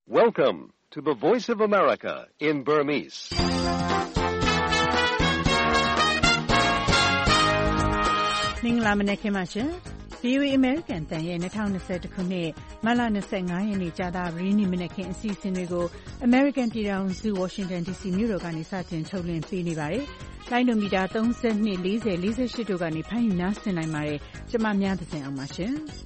Welcome to the Voice of America in Burmese. ။မင်္ဂလာမနက်ခင်းပါရှင်။ VOA American တန်ရဲ့2021ခုနှစ်မတ်လ25ရက်နေ့ကြာသပတေးနေ့မနက်ခင်းအစီအစဉ်တွေကို American ပြည်ထောင်စု Washington DC မြို့တော်ကနေစတင်ထုတ်လွှင့်ပေးနေပါတယ်။လိုင်းဒိုမီတာ32 40 48တို့ကနေဖမ်းယူနားဆင်နိုင်ပါတယ်။ကျွန်မများသဇင်အောင်ပါရှင်။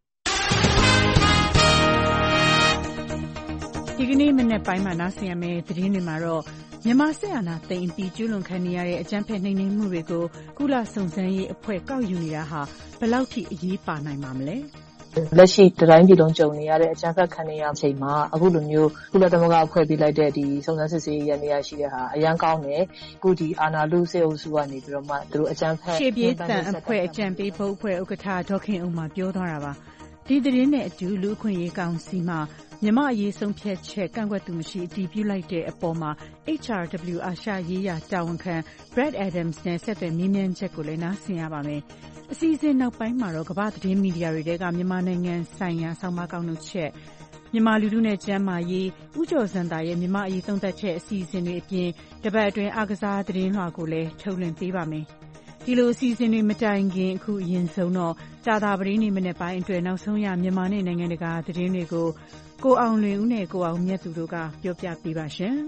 ဒီကနေ့မနက်ပိုင်းမှာနားဆင်ရမယ့်သတင်းတွေမှာတော့မြန်မာစစ်အာဏာသိမ်းပြီးကျူးလွန်ခံနေရတဲ့အကြမ်းဖက်နှိမ်နင်းမှုတွေကိုကုလစုံစမ်းရေးအဖွဲ့ကောက်ယူနေတာဟာဘယ်လောက်ထိအရေးပါနိုင်ပါမလဲ။လက်ရှိတိုင်းပြည်လုံးကြုံနေရတဲ့အကြမ်းဖက်ခံနေရချိန်မှာအခုလိုမျိုးကုလသမဂ္ဂအဖွဲ့ပေးလိုက်တဲ့ဒီစုံစမ်းစစ်ဆေးရေးနေရာရှိတဲ့ဟာအရန်ကောင်းတယ်။အခုဒီအာဏာလုစေအုပ်စုကနေပြီးတော့မှသူတို့အကြမ်းဖက်ရှေ့ပြေးတန်အဖွဲ့အကြံပေးဖို့အဖွဲ့ဥက္ကဋ္ဌဒေါခင်ဦးမှပြောသွားတာပါ။ဒီသတင်းနဲ့အတူလူအခွင့်အရေးကောင်စီမှမြန်မာအရေးဆုံးဖြတ်ချက်ကန့်ကွက်သူမရှိအတည်ပြုလိုက်တဲ့အပေါ်မှာ HRW အာရှရေးရာတာဝန်ခံ Brad Adams နဲ့ဆက်သွယ်မေးမြန်းချက်ကိုလည်းနားဆင်ရပါမယ်။အစီအစဉ်နောက်ပိုင်းမှာတော့ကမ္ဘာသတင်းမီဒီယာတွေကမြန်မာနိုင်ငံဆိုင်ရာဆောင်းပါးကောက်နှုတ်ချက်မြန်မာလူထုနဲ့ကျန်းမာရေးဦးကျော်စံတာရဲ့မြန်မာအရေးသုံးသပ်ချက်အစီအစဉ်တွေအပြင်တပတ်အတွင်းအားကစားသတင်းလွှာကိုလည်းထုတ်လွှင့်ပေးပါမယ်။ဒီလိုအစီအစဉ်တွေမတိုင်ခင်အခုအရင်ဆုံးတော့ကြာသပတေးနေ့မနေ့ပိုင်းအတွက်နောက်ဆုံးရမြန်မာနဲ့နိုင်ငံတကာသတင်းတွေကိုကိုအောင်လွင်ဦးနဲ့ကိုအောင်မြတ်သူတို့ကပြောပြပေးပါရှင်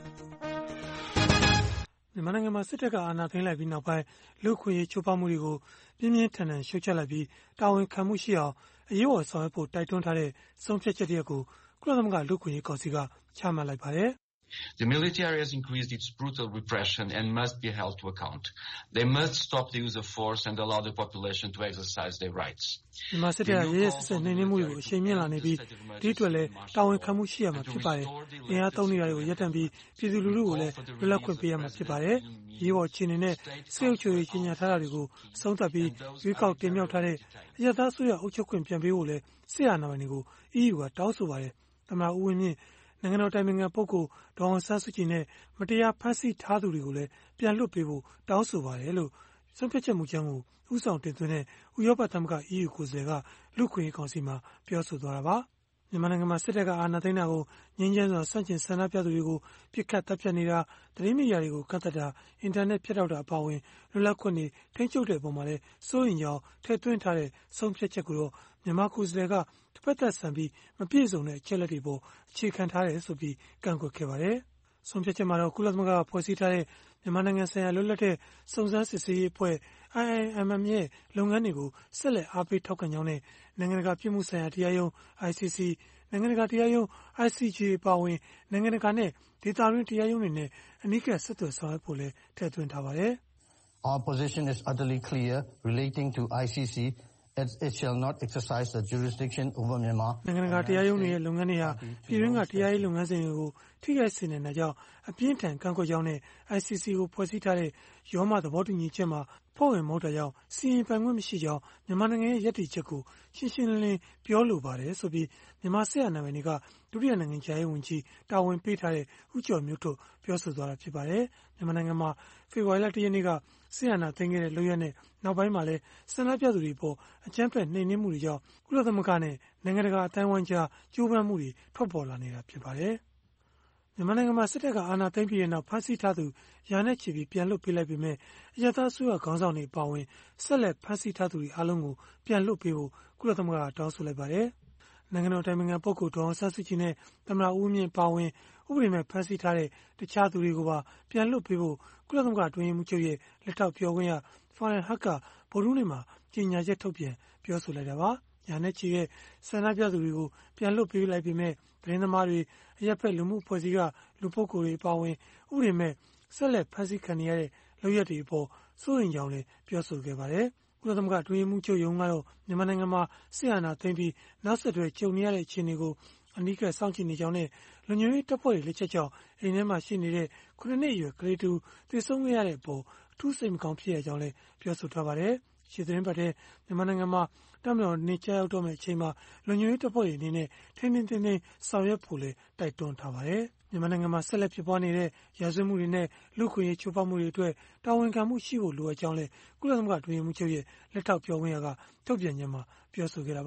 ။မြန်မာနိုင်ငံမှာစစ်တပ်ကအာဏာသိမ်းလိုက်ပြီးနောက်ပိုင်းလူ့အခွင့်အရေးချိုးဖောက်မှုတွေကိုပြင်းပြင်းထန်ထန်ရှုတ်ချလိုက်ပြီးတာဝန်ခံမှုရှိအောင်အရေးပေါ်ဆောင်ရွက်ဖို့တိုက်တွန်းထားတဲ့ဆုံးဖြတ်ချက်တရက်ကိုကုလသမဂ္ဂလူ့အခွင့်အရေးကောင်စီကချမှတ်လိုက်ပါတယ် The military has increased its brutal repression and must be held to account. They must stop the use of force and allow the population to exercise their rights. မြန်မာစစ်တပ်ရဲ့စစ်စစ်နှိမ်နင်းမှုတွေကိုအရှိန်မြင့်လာနေပြီးဒီအတွက်လည်းတာဝန်ခံမှုရှိရမှာဖြစ်ပါတယ်။အင်အားသုံးနေတာတွေကိုရပ်တန့်ပြီးပြည်သူလူထုကိုလည်းလွတ်လပ်ခွင့်ပေးရမှာဖြစ်ပါတယ်။ရေးပေါ်အခြေအနေနဲ့စစ်အုပ်ချုပ်ရေးကြီးညာထားတာတွေကိုအဆုံးသတ်ပြီးရွေးကောက်တင်မြှောက်ထားတဲ့အရပ်သားအစိုးရအုပ်ချုပ်ခွင့်ပြန်ပေးဖို့လည်းစစ်အာဏာပိုင်တွေကို EU ကတောင်းဆိုပါတယ်။သမ္မတဦးဝင်းမြင့်နိုင်ငံတော်တိုင်ပင်ခံပုဂ္ဂိုလ်ဒေါ်အောင်ဆန်းစုကြည်နဲ့မတရားဖမ်းဆီးထားသူတွေကိုလည်းပြန်လွှတ်ပေးဖို့တောင်းဆိုပါတယ်လို့ဆုံးဖြတ်ချက်မူကြမ်းကိုဥဆောင်တင်သွင်းတဲ့ဥရောပသမဂ္ဂ EU ကိုယ်စားလှယ်ကလူ့ခွင့်ရေးကောင်စီမှာပြောဆိုသွားတာပါ။မြန်မာနိုင်ငံမှာစစ်တပ်ကအာဏာသိမ်းတာကိုငြိမ်းချမ်းစွာဆန့်ကျင်ဆန္ဒပြသူတွေကိုပြစ်ခတ်တပ်ဖြတ်နေတာသတင်းမီဒီယာတွေကိုကန့်သတ်တာအင်တာနက်ဖြတ်တောက်တာအပါအဝင်လွတ်လပ်ခွင့်တွေထိန်းချုပ်တဲ့ပုံမှာလည်းစိုးရိမ်ကြောင်းထည့်သွင်းထားတဲ့ဆုံးဖြတ်ချက်ကိုတော့မြန်မာကိုယ်စားလှယ်ကတစ်ဖက်သက်ဆန်ပြီးမပြည့်စုံတဲ့အချက်လက်တွေပေါ်အခြေခံထားတယ်ဆိုပြီးကန့်ကွက်ခဲ့ပါတယ်။ဆုံးဖြတ်ချက်မှာတော့ကုလသမဂ္ဂကဖွဲ့စည်းထားတဲ့မြန်မာနိုင်ငံဆိုင်ရာလွတ်လပ်တဲ့စုံစမ်းစစ်ဆေးရေးအဖွဲ့ IIMM ရဲ့လုပ်ငန်းတွေကိုဆက်လက်အားပေးထောက်ခံကြောင်းနဲ့နိုင်ငံတကာပြည်မှုဆိုင်ရာတရားရုံး ICC နိုင်ငံတကာတရားရုံး ICJ ပါဝင်နိုင်ငံတကာနဲ့ဒေသတွင်းတရားရုံးတွေနဲ့အနီးကပ်ဆက်သွယ်ဆောင်ရွက်ဖို့လည်းထည့်သွင်းထားပါတယ်။ Our position is utterly clear relating to ICC as it shall not exercise the jurisdiction over Myanmar နိုင်ငံတကာတရားရုံးတွေရဲ့လုပ်ငန်းတွေဟာပြည်တွင်းကတရားရေးလုပ်ငန်းစဉ်တွေကိုထိခိုက်စေနိုင်တာကြောင့်အပြင်းထန်ကန့်ကွက်ကြောင်းနဲ့ ICC ကိုဖွဲ့စည်းထားတဲ့ရောမသဘောတူညီချက်မှာဖွဲ့ဝင်မဟုတ်တာကြောင့်စီရင်ပိုင်ခွင့်မရှိကြောင်းမြန်မာနိုင်ငံရဲ့ရည်တည်ချက်ကိုရှင်းရှင်းလင်းလင်းပြောလိုပါတယ်ဆိုပြီးမြန်မာစစ်အာဏာပိုင်တွေကဒုတိယနိုင်ငံခြားရေးဝန်ကြီးတာဝန်ပေးထားတဲ့ဦးကျော်မျိုးထွန်းပြောဆိုသွားတာဖြစ်ပါတယ်။မြန်မာနိုင်ငံမှာဖေဖော်ဝါရီလ 1 ရက်နေ့ကစစ်အာဏာသိမ်းခဲ့တဲ့လုပ်ရပ်နဲ့နောက်ပိုင်းမှာလည်းဆန္ဒပြသူတွေပေါ်အကြမ်းဖက်နှိမ်နင်းမှုတွေကြောင့်ကုလသမဂ္ဂနဲ့နိုင်ငံတကာအတိုင်းအဝိုင်းကြားကြိုးပမ်းမှုတွေထွက်ပေါ်လာနေတာဖြစ်ပါတယ်။မြန်မာနိုင်ငံမှာစစ်တပ်ကအာဏာသိမ်းပြီးတဲ့နောက်ဖမ်းဆီးထားသူရာနဲ့ချီပြီးပြန်လွှတ်ပေးလိုက်ပေမဲ့အရပ်သားအစိုးရခေါင်းဆောင်တွေအပါအဝင်ဆက်လက်ဖမ်းဆီးထားသူတွေအားလုံးကိုပြန်လွှတ်ပေးဖို့ကုလသမဂ္ဂကတောင်းဆိုလိုက်ပါတယ်။နိုင်ငံတော်တိုင်ပင်ခံပုဂ္ဂိုလ်ဒေါ်အောင်ဆန်းစုကြည်နဲ့သမ္မတဦးဝင်းမြင့်ပါဝင်ဥပဒေမဲ့ဖမ်းဆီးထားတဲ့တခြားသူတွေကိုပါပြန်လွှတ်ပေးဖို့ကုလသမဂ္ဂအတွင်းရေးမှူးချုပ်ရဲ့လက်ထောက်ပြောခွင့်ရFarhan Haqကဗုဒ္ဓဟူးနေ့မှာကြေညာချက်ထုတ်ပြန်ပြောဆိုလိုက်တာပါ။ရာနဲ့ချီတဲ့ဆန္ဒပြသူတွေကိုပြန်လွှတ်ပေးလိုက်ပေမဲ့သတင်းသမားတွေအရပ်ဖက်လူမှုအဖွဲ့အစည်းကလူပုဂ္ဂိုလ်တွေအပါအဝင်ဥပဒေမဲ့ဆက်လက်ဖမ်းဆီးခံနေရတဲ့လုပ်ရပ်တွေအပေါ်စိုးရိမ်ကြောင်းလည်းပြောဆိုခဲ့ပါတယ်။ကုလသမဂ္ဂအတွင်းရေးမှူးချုပ်ရုံးကတော့မြန်မာနိုင်ငံမှာစစ်အာဏာသိမ်းပြီးနောက်ဆက်တွဲကြုံနေရတဲ့အခြေအနေကိုအနီးကပ်စောင့်ကြည့်နေကြောင်းနဲ့လူမျိုးရေးတပ်ဖွဲ့တွေလက်ချက်ကြောင့်အိမ်ထဲမှာရှိနေတဲ့9 နှစ်အရွယ်ကလေးတူသေဆုံးခဲ့ရတဲ့အပေါ်အထူးစိတ်မကောင်းဖြစ်ရကြောင်းလည်းပြောဆိုထားပါတယ်။ရှေ့သတင်းပတ်ထဲမြန်မာနိုင်ငံမှာတပ်မတော်နေကြားရောက်တော့မယ့်အချိန်မှာလူမျိုးရေးတပ်ဖွဲ့တွေအနေနဲ့ထိန်းထိန်းသိမ်းသိမ်းဆောင်ရွက်ဖို့လည်းတိုက်တွန်းထားပါတယ်။မြန်မာနိုင်ငံမှာဆက်လက်ဖြစ်ပွားနေတဲ့ရာဇဝတ်မှုတွေနဲ့လူ့အခွင့်အရေးချိုးဖောက်မှုတွေအတွက်တာဝန်ခံမှုရှိဖို့လိုအပ်ကြောင်းလည်းကုလသမဂ္ဂအတွင်းရေးမှူးချုပ်ရဲ့လက်ထောက်ပြောခွင့်ရကထုတ်ပြန်ချက်မှာပြောဆိုခဲ့တာပါ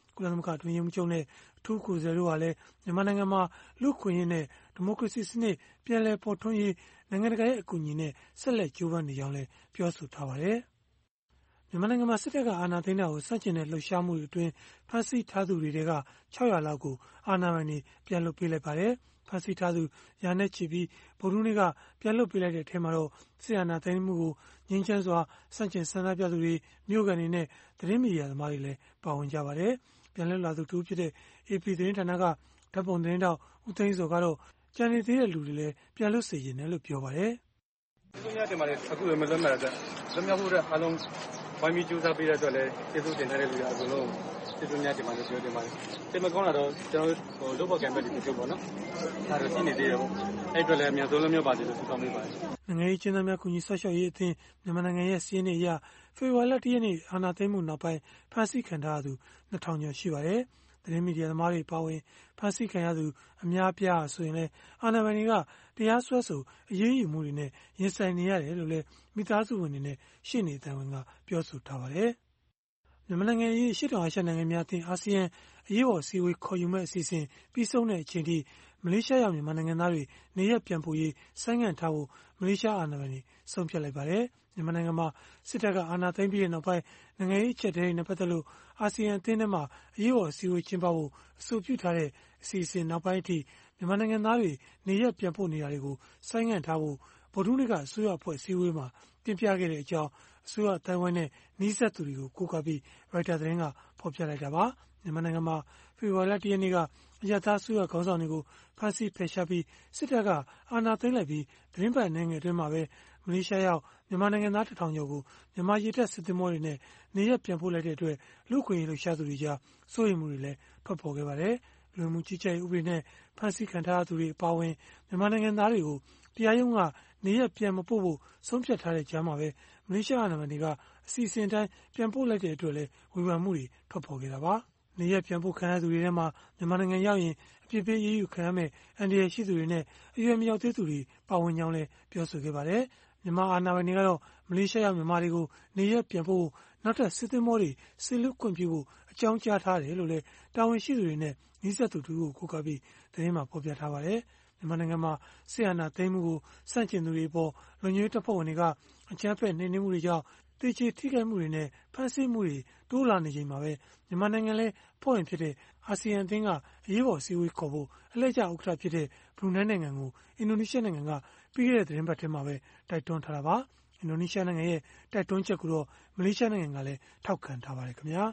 ကုလသမဂ္ဂအတွင်းရေးမှူးချုပ်နဲ့အထူးကိုယ်စားလှယ်တို့ကလည်းမြန်မာနိုင်ငံမှာလူ့အခွင့်အရေးနဲ့ဒီမိုကရေစီစနစ်ပြန်လည်ပေါ်ထွန်းရေးနိုင်ငံတကာရဲ့အကူအညီနဲ့ဆက်လက်ကြိုးပမ်းနေကြောင်းလည်းပြောဆိုထားပါတယ်။မြန်မာနိုင်ငံမှာစစ်တပ်ကအာဏာသိမ်းတာကိုဆန့်ကျင်တဲ့လှုပ်ရှားမှုတွေအတွင်းဖမ်းဆီးထားသူတွေထဲက600လောက်ကိုအာဏာပိုင်တွေပြန်လွှတ်ပေးလိုက်ပါတယ်။ဖမ်းဆီးထားသူရာနဲ့ချီပြီးဗုဒ္ဓဟူးနေ့ကပြန်လွှတ်ပေးလိုက်တဲ့အထဲမှာတော့စစ်အာဏာသိမ်းမှုကိုငြိမ်းချမ်းစွာဆန့်ကျင်ဆန္ဒပြသူတွေမြို့ကန်တွေနဲ့သတင်းမီဒီယာသမားတွေလည်းပါဝင်ကြပါတယ်။ပြန်လွတ်လာသူတူဖြစ်တဲ့ AP သတင်းဌာနကဓာတ်ပုံသတင်းတောက်ဦးသိန်းစောကတော့ကြံနေသေးတဲ့လူတွေလည်းပြန်လွတ်စေချင်တယ်လို့ပြောပါတယ်။ဒီလိုများတင်ပါတယ်အခုလည်းမလွတ်မဲ့တဲ့လွတ်မြောက်ဖို့အားလုံးဝိုင်းပြီးကြိုးစားပေးတဲ့အတွက်လည်းကျေးဇူးတင်တဲ့လူတွေအကုန်လုံးကျေးဇူးများတင်ပါတယ်ပြောတင်ပါတယ်။တင်မကောင်းတာတော့ကျွန်တော်လုပ်ဖို့ကံပဲဒီလိုပေါ့နော်။ဒါတော့ရှိနေသေးတယ်ပေါ့။အဲ့အတွက်လည်းအများဆုံးလွတ်မြောက်ပါစေလို့ဆုတောင်းပေးပါတယ်။နိုင်ငံရေးကျင်းသားများကူညီဆော့ရှော့ရေးအသင်းမြန်မာနိုင်ငံရဲ့စီးရင်တွေအရဖေဖော်ဝါရီလ 1 ရက်နေ့အာဏာသိမ်းမှုနောက်ပိုင်းဖမ်းဆီးခံထားရသူ2000ကျော်ရှိပါတယ်။သတင်းမီဒီယာသမားတွေပါဝင်ဖမ်းဆီးခံရသူအများအပြားဆိုရင်လည်းအာဏာပိုင်တွေကတရားစွဲဆိုအရေးယူမှုတွေနဲ့ရင်ဆိုင်နေရတယ်လို့လည်းမိသားစုဝင်တွေနဲ့ရှေ့နေအသံဝင်ကပြောဆိုထားပါတယ်။မြန်မာနိုင်ငံရဲ့ရှေ့တောင်အာရှနိုင်ငံများအသင်းအာဆီယံအရေးပေါ်အစည်းအဝေးခေါ်ယူမဲ့အစီအစဉ်ပြီးဆုံးတဲ့အချိန်ထိမလေးရှားရောက်မြန်မာနိုင်ငံသားတွေနေရပ်ပြန်ပို့ရေးဆိုင်းငံ့ထားဖို့မလေးရှားအာဏာပိုင်တွေဆုံးဖြတ်လိုက်ပါတယ်။မြန်မာနိုင်ငံမှာစစ်တပ်ကအာဏာသိမ်းပြီးတဲ့နောက်ပိုင်းနိုင်ငံရေးအကျပ်အတည်းတွေနဲ့ပတ်သက်လို့အာဆီယံအသင်းထဲမှာအရေးပေါ်အစည်းအဝေးကျင်းပဖို့အဆိုပြုထားတဲ့အစီအစဉ်နောက်ပိုင်းအထိမြန်မာနိုင်ငံသားတွေနေရပ်ပြန်ပို့နေတာတွေကိုဆိုင်းငံ့ထားဖို့ဗုဒ္ဓဟူးနေ့ကအစိုးရအဖွဲ့အစည်းအဝေးမှာတင်ပြခဲ့တဲ့အကြောင်းအစိုးရအတိုင်းဝိုင်းနဲ့နှီးစပ်သူတွေကိုကိုးကားပြီးရိုက်တာသတင်းကဖော်ပြလိုက်တာပါမြန်မာနိုင်ငံမှာဖေဖော်ဝါရီလ 1 ရက်နေ့ကအရပ်သားအစိုးရခေါင်းဆောင်တွေကိုဖမ်းဆီးဖယ်ရှားပြီးစစ်တပ်ကအာဏာသိမ်းလိုက်ပြီးသတင်းပတ်နိုင်ငံအတွင်းမှာပဲမလေးရှားရောက်မြန်မာနိုင်ငံသား1000ကျော်ကိုမြန်မာရေတပ်စစ်သင်္ဘောတွေနဲ့နေရပ်ပြန်ပို့လိုက်တဲ့အတွက်လူ့အခွင့်အရေးလှုပ်ရှားသူတွေကြားစိုးရိမ်မှုတွေလည်းထွက်ပေါ်ခဲ့ပါတယ်။လူမှုကြီးကြပ်ရေးဥပဒေနဲ့ဖမ်းဆီးခံထားရသူတွေအပါအဝင်မြန်မာနိုင်ငံသားတွေကိုတရားရုံးကနေရပ်ပြန်မပို့ဖို့ဆုံးဖြတ်ထားတဲ့ကြားမှာပဲမလေးရှားအာဏာပိုင်တွေကအစီအစဉ်တိုင်းပြန်ပို့လိုက်တဲ့အတွက်လည်းဝေဖန်မှုတွေထွက်ပေါ်ခဲ့တာပါ။နေရပ်ပြန်ပို့ခံရသူတွေထဲမှာမြန်မာနိုင်ငံရောက်ရင်အပြစ်ပေးရေးယူခံရမယ့်အန္တရာယ်ရှိသူတွေနဲ့အရွယ်မရောက်သေးသူတွေပါဝင်ကြောင်းလည်းပြောဆိုခဲ့ပါတယ်။မြန်မာအာဏာပိုင်တွေကတော့မလေးရှားရောက်မြန်မာတွေကိုနေရပ်ပြန်ပို့နောက်ထပ်စစ်သင်္ဘောတွေဆေလွတ်ခွင့်ပြုဖို့အကြောင်းကြားထားတယ်လို့လည်းတာဝန်ရှိသူတွေနဲ့နှီးစပ်သူတို့ကိုကိုးကားပြီးသတင်းမှာဖော်ပြထားပါတယ်။မြန်မာနိုင်ငံမှာစစ်အာဏာသိမ်းမှုကိုစန့်ကျင်သူတွေအပေါ်လုံခြုံရေးတပ်ဖွဲ့ဝင်တွေကအကြမ်းဖက်နှိမ်နင်းမှုတွေကြောင့်တေချေထိခိုက်မှုတွေနဲ့ဖမ်းဆီးမှုတွေတိုးလာနေချိန်မှာပဲမြန်မာနိုင်ငံလည်းဖွဲ့ဝင်ဖြစ်တဲ့အာဆီယံအသင်းကအရေးပေါ်အစည်းအဝေးခေါ်ဖို့အလှည့်ကျဥက္ကဋ္ဌဖြစ်တဲ့ဘရူနိုင်းနိုင်ငံကိုအင်ဒိုနီးရှားနိုင်ငံကပြီးခဲ့တဲ့သတင်းပတ်ထဲမှာပဲတိုက်တွန်းထားတာပါအင်ဒိုနီးရှားနိုင်ငံရဲ့တိုက်တွန်းချက်ကိုတော့မလေးရှားနိုင်ငံကလည်းထောက်ခံထားပါတယ်ခင်ဗျာ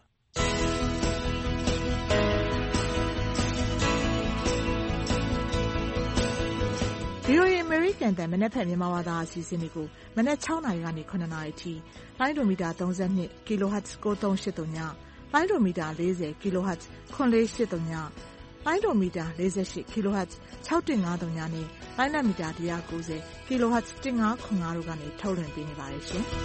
VOA American တန်မနက်ဖြန်မြန်မာဘာသာအစီအစဉ်တွေကိုမနက်6နာရီကနေ9နာရီအထိလိုင်းဒိုမီတာ32 kHz 9383ညလိုင်းဒိုမီတာ40 kHz 9483ညလိုင်းဒိုမီတာ48 kHz 6153ညနဲ့လိုင်းနက်မီတာ190 kHz 1505တို့ကနေထုတ်လွှင့်ပေးနေပါတယ်ရှင်။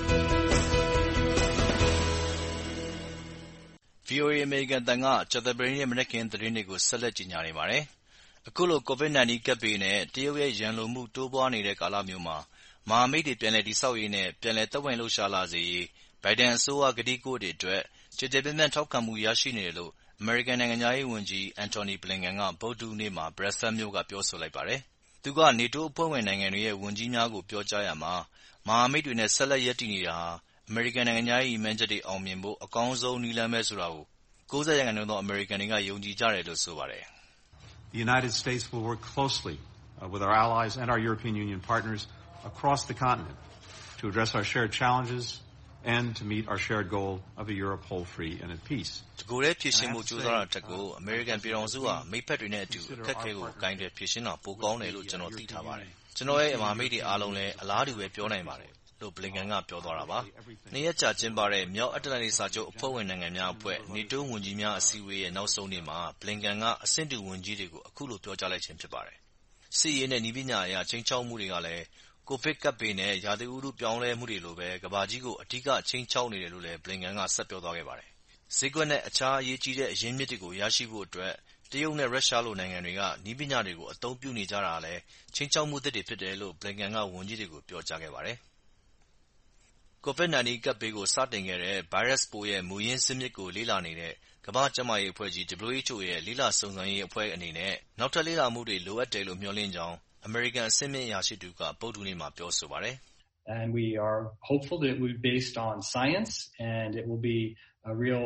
VOA American တန်ကကြာသပတေးနေ့မနက်ခင်းသတင်းတွေကိုဆက်လက်ကြီးညာနေပါတယ်။အခုလို COVID-19 ကပ်ဘေးနဲ့တရုတ်ရဲ့ရန်လိုမှုတိုးပွားနေတဲ့ကာလမျိုးမှာမဟာမိတ်တွေပြန်လည်တည်ဆောက်ရေးနဲ့ပြန်လည်သက်ဝင်လှုပ်ရှားလာစေရေးဘိုင်ဒန်အစိုးရကတိကဝတ်တွေအတွက်ကျယ်ကျယ်ပြန့်ပြန့်ထောက်ခံမှုရရှိနေတယ်လို့အမေရိကန်နိုင်ငံခြားရေးဝန်ကြီး Antony Blinken ကဗုဒ္ဓဟူးနေ့မှာ Brussels မြို့ကပြောဆိုလိုက်ပါတယ်။သူက NATO အဖွဲ့ဝင်နိုင်ငံတွေရဲ့ဝန်ကြီးများကိုပြောကြားရာမှာမဟာမိတ်တွေနဲ့ဆက်လက်ရပ်တည်နေတာဟာအမေရိကန်နိုင်ငံခြားရေးရည်မှန်းချက်တွေအောင်မြင်ဖို့အကောင်းဆုံးနည်းလမ်းပဲဆိုတာကို90%သောအမေရိကန်တွေကယုံကြည်ကြတယ်လို့ဆိုပါတယ်။ The United States will work closely with our allies and our European Union partners across the continent to address our shared challenges and to meet our shared goal of a Europe whole, free and at peace. တကူတဲ့ဖြစ်ရှင်းမှုကြိုးစားတာတက်ကိုအမေရိကန်ပြည်ထောင်စုဟာမိတ်ဖက်တွေနဲ့အတူအခက်အခဲကိုဂိုင်းတဲ့ဖြစ်ရှင်းတာပိုကောင်းတယ်လို့ကျွန်တော်သိထားပါတယ်။ကျွန်တော်ရဲ့မဟာမိတ်တွေအားလုံးလည်းအလားတူပဲပြောနိုင်ပါတယ်လို့ Blinken ကပြောသွားတာပါ။နေ့ရက်ကြာကျင်းပတဲ့မြောက်အတ္တလန္တိတ်စာချုပ်အဖွဲ့ဝင်နိုင်ငံများအဖွဲ့ NATO ဝန်ကြီးများအစည်းအဝေးရဲ့နောက်ဆုံးနေ့မှာ Blinken ကအဆင့်တူဝန်ကြီးတွေကိုအခုလိုပြောကြားလိုက်ခြင်းဖြစ်ပါတယ်။စစ်ရေးနဲ့နည်းပညာအရခြိမ်းခြောက်မှုတွေကလည်းကိုဗစ်ကပ်ဘေးနဲ့ရာသီဥတုပြောင်းလဲမှုတွေလိုပဲကမ္ဘာကြီးကိုအဓိကခြိမ်းခြောက်နေတယ်လို့လည်း Blinken ကဆက်ပြောသွားခဲ့ပါတယ်။ဈေးကွက်နဲ့အခြားအရေးကြီးတဲ့အရင်းမြစ်တွေကိုရရှိဖို့အတွက်တရုတ်နဲ့ရုရှားလိုနိုင်ငံတွေကနည်းပညာတွေကိုအသုံးပြုနေကြတာလည်းခြိမ်းခြောက်မှုသစ်တွေဖြစ်တယ်လို့ Blinken ကဝန်ကြီးတွေကိုပြောကြားခဲ့ပါတယ်။ COVID-19 ကပ်ဘေးကိုစတင်ခဲ့တဲ့ဗိုင်းရပ်စ်ပိုးရဲ့မူရင်းဇစ်မြစ်ကိုလေ့လာနေတဲ့ကမ္ဘာ့ကျန်းမာရေးအဖွဲ့ကြီး WHO ရဲ့လေ့လာစုံစမ်းရေးအဖွဲ့အနေနဲ့နောက်ထပ်လေ့လာမှုတွေလိုအပ်တယ်လို့မျှော်လင့်ကြောင်းအမေရိကန်အဆင့်မြင့်အရာရှိတဦးကဗုဒ္ဓဟူးနေ့မှာပြောဆိုပါတယ်။ And we are hopeful that it will be based on science and it will be a real